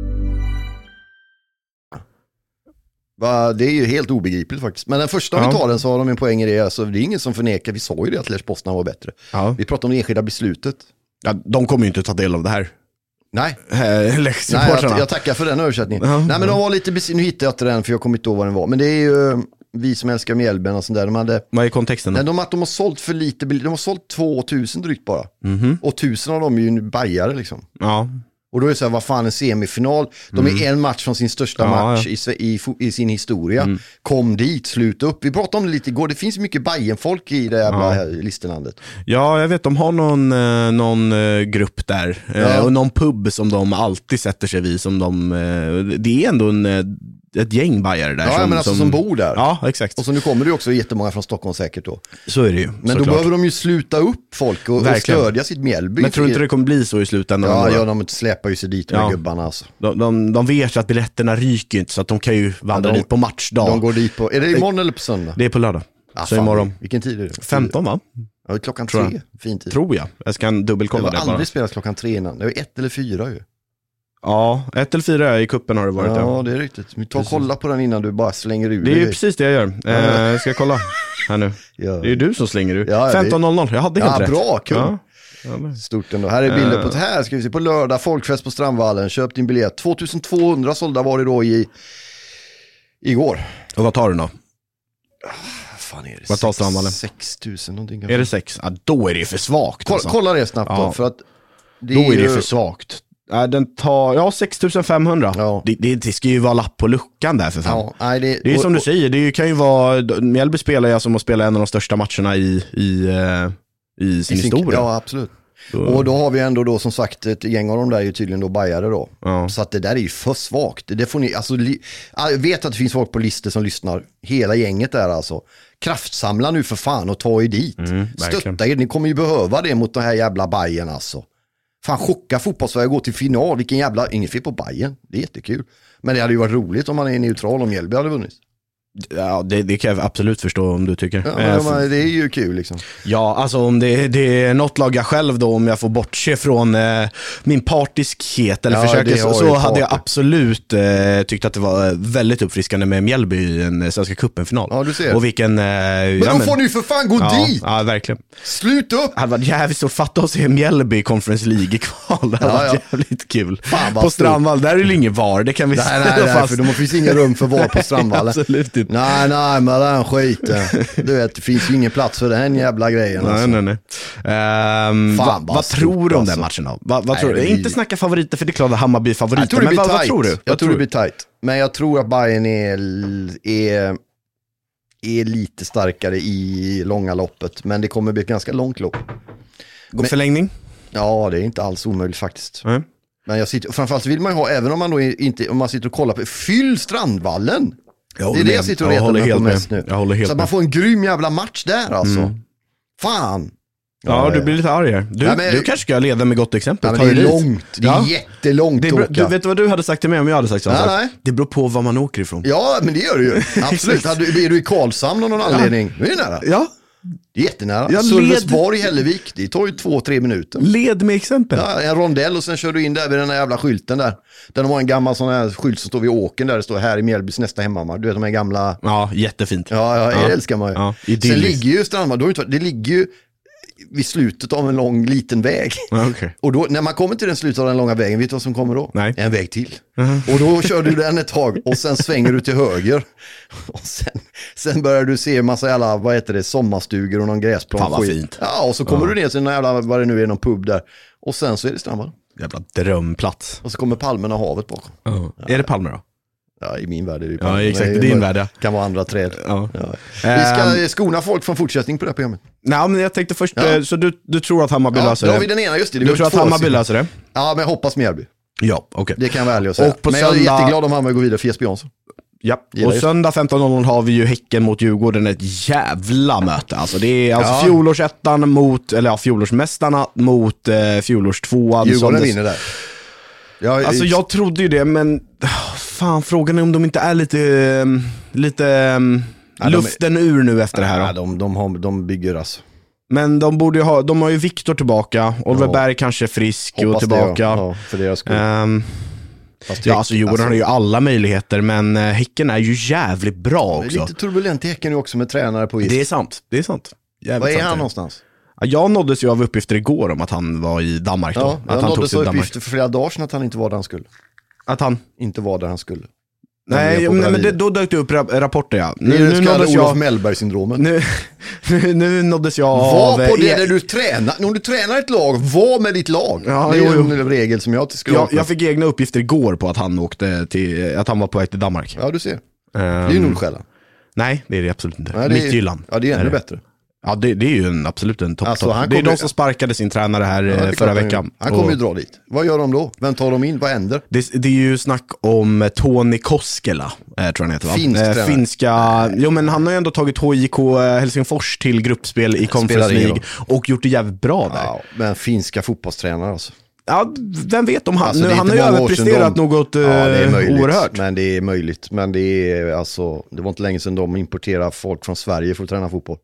Det är ju helt obegripligt faktiskt. Men den första vi tar den så har de en poäng i det. Alltså, det är ingen som förnekar, vi sa ju det att Lech Poznan var bättre. Vi pratar om det enskilda beslutet. Ja, de kommer ju inte ta del av det här. Nej, jag tackar för den översättningen. Nej, men de var lite nu hittar jag inte den för jag kommer inte ihåg vad den var. Men det är ju vi som älskar Mjällby och sånt där. Vad är kontexten då? De har sålt för lite, de har sålt 2000 drygt bara. Och 1000 av dem är ju bajare liksom. Ja. Och då är det så här, vad fan, en semifinal. De är en match från sin största match i sin historia. Kom dit, sluta upp. Vi pratade om det lite igår. Det finns mycket Bayern-folk i det jävla listenlandet. Ja, jag vet. De har någon grupp där. Och någon pub som de alltid sätter sig vid. Det är ändå ett gäng bajare där som bor där. Ja, exakt. Och så nu kommer det också jättemånga från Stockholm säkert då. Så är det ju. Men då behöver de ju sluta upp folk och stödja sitt Mjällby. Men tror inte det kommer bli så i slutändan? Ja, de släpar ju sig dit med gubbarna alltså. De vet att biljetterna ryker inte så att de kan ju vandra dit på matchdag. De går dit på, är det imorgon eller på söndag? Det är på lördag. Så imorgon. Vilken tid är det? 15 va? Ja, klockan 3. Fin tid. Tror jag. Jag ska dubbelkolla det bara. Det har aldrig spelat klockan 3 innan. Det är 1 eller 4 ju. Ja, 1 eller 4 i kuppen har det varit. Ja, det är riktigt. Vi tar och kolla på den innan du bara slänger ur. Det är ju precis det jag gör. Ska jag kolla här nu. Det är ju du som slänger ur. 15.00, jag hade helt rätt. Bra, kul. Stort ändå. Här är bilder på det här. Ska vi se på lördag, folkfest på Strandvallen. Köp din biljett. 2200 sålda var det då igår. Och vad tar du då? Fan är det? Vad tar Strandvallen? 6000 någonting. Är det 6? Ja, då är det för svagt. Kolla det snabbt då. För att då är det för svagt. Den tar 6500. Ja. Det ska ju vara lapp på luckan där för fan. Ja, det är som du säger, det kan ju vara Mjällby spelar ju som att spela en av de största matcherna i sin historia. Ja, absolut. Och då har vi ändå då som sagt ett gäng av dem där är ju tydligen då bajare då. Ja. Så att det där är ju för svagt. Det får ni, alltså, jag vet att det finns folk på listor som lyssnar. Hela gänget där alltså. Kraftsamla nu för fan och ta er dit. Stötta er, ni kommer ju behöva det mot den här jävla Bayern alltså. Fan, chocka fotbollssverige går till final. Inget fel på Bayern. Det är jättekul. Men det hade ju varit roligt om man är neutral om Mjällby hade vunnit. Ja, det kan jag absolut förstå om du tycker. Ja, det är ju kul liksom. Ja, alltså om det är något lag jag själv då, om jag får bortse från min partiskhet eller försöker så hade jag absolut tyckt att det var väldigt uppfriskande med Mjällby i en Svenska cupen-final. Ja, du ser. Och vilken... men då får ni för fan gå dit! Ja, verkligen. Slut upp! Det hade varit jävligt stort. Fatta oss se Mjällby Conference League-kval. Det hade varit jävligt kul. På Strandvall, där är det ingen VAR. Det kan vi nej, för det finns ingen rum för VAR på Strandvallen. Absolut inte. Nej, men den skiten. Du vet, det finns ju ingen plats för den jävla grejen. Alltså. Nej. Vad tror du om den matchen då? Vad tror du? Inte snacka favoriter, för det är klart att Hammarby är favoriter. Men vad tror du? Jag tror det blir tight. Men jag tror att Bayern är lite starkare i långa loppet. Men det kommer bli ett ganska långt lopp. Förlängning? Ja, det är inte alls omöjligt faktiskt. Mm. Men framförallt vill man ju ha, även om man då inte, om man sitter och kollar på, fyll Strandvallen. Det är det jag sitter och retar mig på mest nu. Så att man får en grym jävla match där alltså. Fan. Ja, du blir lite arg här. Du kanske ska leda med gott exempel. Ja, det är långt, det är jättelångt du vet vad du hade sagt till mig om jag hade sagt så? Nej. Det beror på var man åker ifrån. Ja, men det gör du ju. Absolut. Är du i Karlshamn av någon anledning? Nu är det nära. Ja. Det är jättenära. Sölvesborg, Hällevik, det tar ju 2-3 minuter. Led med exempel. Ja, en rondell och sen kör du in där vid den här jävla skylten där. Den har en gammal sån här skylt som står vid åken där det står här i Mjällbys nästa hemma. Du vet de här gamla... Ja, jättefint. Ja, det älskar man ju. Ja, sen ligger ju Strandvall, det ligger ju vid slutet av en lång liten väg. Okay. Och då, när man kommer till den slutet av den långa vägen, vet du vad som kommer då? Nej. En väg till. Och då kör du den ett tag och sen svänger du till höger. Och sen börjar du se en massa jävla, sommarstugor och någon gräsplan. Fan vad fint. Ja, och så kommer du ner till en jävla, vad det nu är, någon pub där. Och sen så är det Strandvall. Jävla drömplats. Och så kommer Palmerna och havet bakom. Ja. Är det Palmer då? Ja, i min värld är det ju Palmer. Ja, exakt. Det är din värld, ja. Kan vara andra träd. Ja. Vi ska skona folk från fortsättning på det här programmet. Nej, men jag tänkte först, så du tror att Hammarby löser det? Ja, vi den ena, just det. Du tror att Hammarby löser det? Ja, men jag hoppas Mjällby. Ja, okej. Det kan jag vara ärlig och säga. Men jag är jätteglad om Hammarby går vidare för Jesper Jansson. Ja, och söndag 15.00 har vi ju Häcken mot Djurgården, ett jävla möte. Alltså det är alltså fjolårsettan mot, eller fjolårsmästarna mot fjolårstvåan. Djurgården vinner där. Alltså jag trodde ju det, men fan, frågan är om de inte är lite luften ur nu efter det här då. De bygger alltså. Men de har ju Viktor tillbaka, Oliver Berg kanske frisk. Hoppas och tillbaka. Ja, för deras skull. Djurgården har ju alla möjligheter, men Häcken är ju jävligt bra också. Det är lite turbulent i Häcken nu också med tränare på is. Det är sant. Vad är han någonstans? Jag nåddes ju av uppgifter igår om att han var i Danmark då. Ja, att han nåddes av uppgifter för flera dagar sedan att han inte var där han skulle. Att han inte var där han skulle. Nej, men då dök det upp rapporter, ja. Nu nåddes jag Olof Mellberg-syndromet. Nu nåddes jag av... Var på det där du tränar. När du tränar ett lag, var med ditt lag. Ja, det är en regel som jag skulle ha. Jag fick egna uppgifter igår på att han åkte till, att han var på väg till Danmark. Ja, du ser. Det är ju Nordsjälland. Nej, det är det absolut inte. Midtjylland. Ja, det är ännu bättre. Ja, det är ju absolut en topp. Alltså, det är de som sparkade sin tränare här förra veckan. Han kommer ju dra dit. Vad gör de då? Vem tar de in? Vad händer? Det är ju snack om Toni Koskela, tror jag han heter, va? Finska. Jo, men han har ju ändå tagit HJK Helsingfors till gruppspel i Conference League och gjort det jävligt bra där. Ja, men finska fotbollstränare alltså. Ja, vem vet om han... Alltså, han har ju överpresterat något oerhört. Men det är möjligt. Men det är alltså... Det var inte länge sedan de importerade folk från Sverige för att träna fotboll.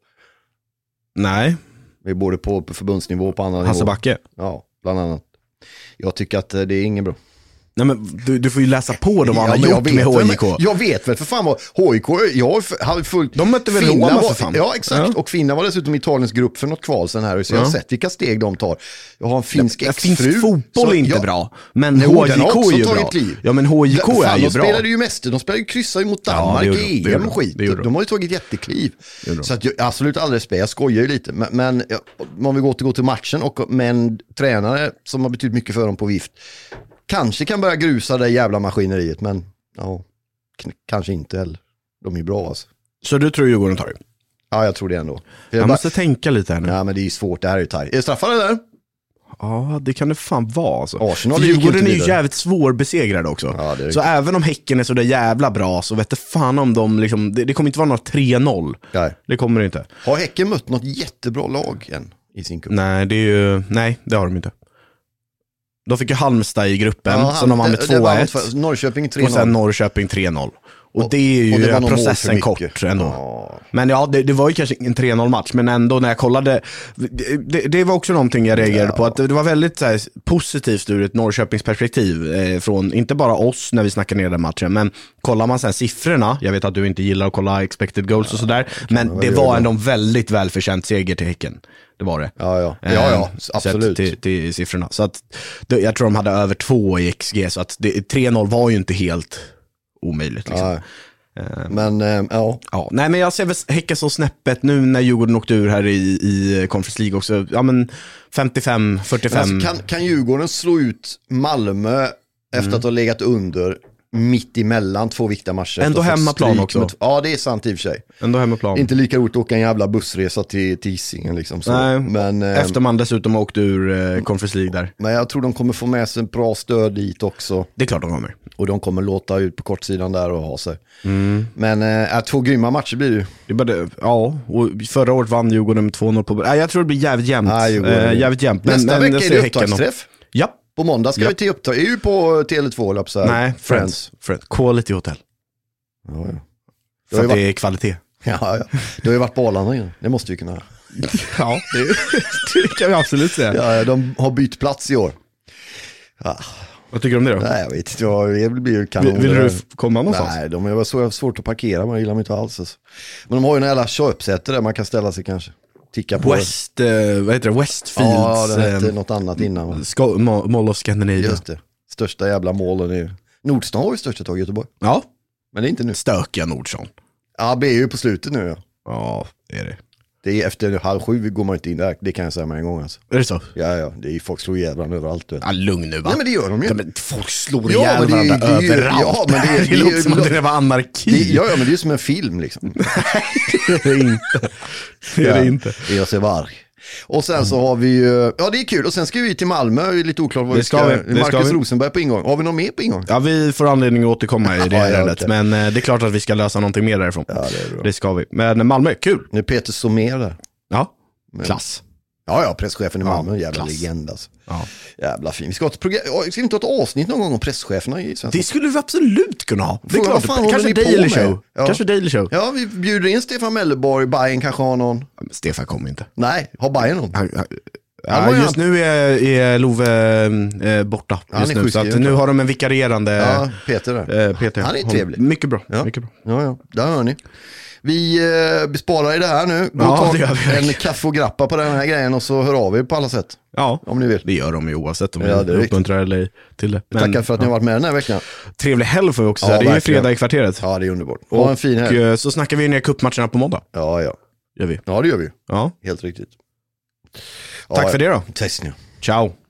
Nej. Vi är både på förbundsnivå och på annan nivå. Hasse Backe. Ja, bland annat. Jag tycker att det är ingen bra. Nej, men du får ju läsa på dem vad han har gjort med HJK. Jag vet väl för fan vad HJK, jag har fullt... De mötte väl Roma för fan. Ja, exakt. Ja. Och Finland var dessutom Italiens grupp för något kval sen här. Så jag har sett vilka steg de tar. Jag har en finsk exfru. Finsk fotboll är inte bra. Men HJK är ju bra. Ja, men HJK är ju bra. De spelade ju mest. De spelade ju kryssa mot Danmark i EM och skit. De har ju tagit jättekliv. Så att jag, absolut aldrig spel. Jag skojar ju lite. Men om vi går till matchen och med en tränare som har betytt mycket för dem på vift. Kanske kan börja grusa det jävla maskineriet, men ja, kanske inte heller. De är ju bra alltså. Så du tror Djurgården tar det? Ja, jag tror det ändå. Jag måste tänka lite här nu. Ja, men det är ju svårt, det här är ju taj. Är det straffare där? Ja, det kan det fan vara alltså. Arsenal Djurgården är ju jävligt svårbesegrade också. Ja, så även om Häcken är så där jävla bra så vet det fan om de liksom, det kommer inte vara något 3-0. Nej. Det kommer det inte. Har Häcken mött något jättebra lag än i sin cup? Nej, det har de inte. De fick ju Halmstad i gruppen, så de vann med 2-1. Norrköping 3-0. Och sen Norrköping 3-0. Och det är ju det var processen kort ändå. Ja. Men ja, det var ju kanske en 3-0-match, men ändå när jag kollade, det var också någonting jag reagerade på, att det var väldigt så här, positivt ur ett Norrköpingsperspektiv, från inte bara oss när vi snackar ner den matchen, men kollar man sen siffrorna, jag vet att du inte gillar att kolla expected goals och sådär, men det var ändå en väldigt välförtjänt seger till Häcken. Det var det. Ja, absolut. Till siffrorna. Så att, jag tror de hade över 2 i XG, så att 3-0 var ju inte helt omöjligt liksom. Ja. Men ja. Nej, men jag ser väl Häcken så snäppet nu när Djurgården åkte ur här i Conference League också. Ja, men 55-45. Alltså, kan Djurgården slå ut Malmö efter att ha legat under mitt emellan 2 viktiga matcher? Ändå hemmaplan också. Ja, det är sant i och för sig. Ändå hemmaplan. Inte lika roligt att åka en jävla bussresa till Hisingen liksom. Så. Nej, men, efter man dessutom åkt ur Conference League där. Men jag tror de kommer få med sig en bra stöd dit också. Det är klart de kommer. Och de kommer låta ut på kortsidan där och ha sig. Men 2 grymma matcher blir det. Ja, och förra året vann Djurgåden med 2-0 på... Jag tror det blir jävligt jämnt. Jävligt jämnt. Nästa vecka är det upptaktsträff. Ja. På måndag ska vi till upptag. Är ju på Tele2 så här. Nej, Friends. Quality Hotel. Ja. För att det är kvalitet. Ja. Du har ju varit på Arlanda innan. Det måste vi kunna. Ja, det kan vi absolut säga. Ja, de har bytt plats i år. Ja. Vad tycker du om det då? Nej, jag vet inte. Det blir ju kanon. Vill du komma någonstans? Nej, de är så svårt att parkera. Man gillar dem inte alls. Alltså. Men de har ju en jävla köpsäte där man kan ställa sig kanske. Ticka på. Vad heter det? Westfields. Ja, det hette något annat innan. Mall of Scandinavia. Just det. Största jävla målen är ju. Nordstan har ju största tag i Göteborg. Ja. Men det är inte nu. Stökiga Nordstan. Ja, det är ju på slutet nu. Ja, det är det. Det är efter 6:30 går man inte in där. Det kan jag säga med en gång alltså. Är det så? Ja. Det är folk slår ihjäl varandra överallt. Ja, lugn nu va? Nej, men det gör de ju. Ja, men folk slår ihjäl varandra överallt. Ja, men det låter som att det var anarki. Ja, men det är ju som en film liksom. Det är det inte. Det är det inte. Jag ser varg. Och sen så har vi ju, ja det är kul, och sen ska vi till Malmö, det är lite oklart vad vi ska. Marcus Rosenberg på ingång. Har vi någon mer på ingång? Ja, vi får anledning att återkomma i det här ärendet, men det är klart att vi ska lösa någonting mer därifrån. Ja, det är bra. Det ska vi. Men Malmö, kul. Nu är Peter Sommer där. Ja, klass. Ja, presschefen i Malmö, jävla klass. Legend alltså. Ja. Jävla fin. Vi ska ska inte ha ett avsnitt någon gång om presscheferna i Svenska. Det skulle vi absolut kunna ha. Det är klart, kanske Daily Show. Ja. Kanske Daily Show. Ja, vi bjuder in Stefan Melleborg, Bayern kanske har någon. Stefan kommer inte. Nej, har Bayern någon? Just nu är Love borta. Just nu, så att nu har de en vikarierande. Ja, Peter där. Peter. Han är trevlig. Mycket bra. Ja. Mycket bra. Ja, där hör ni. Vi besparar i det här nu. Gå Ja, och det gör ta vi. en kaffe och grappa på den här grejen och så hör av er på alla sätt. Ja, om ni vill. Det gör de ju oavsett om Ja, vi uppmuntrar eller till det. Men, tackar för att ni har varit med den här veckan. Trevlig helg får vi också säga. Det är ju fredag i kvarteret. Ja, det är underbart. Och en fin helg. Och så snackar vi ner cupmatcherna på måndag. Ja. Gör vi. Ja, det gör vi. Ja. Helt riktigt. Tack för det då. Tack. Ciao.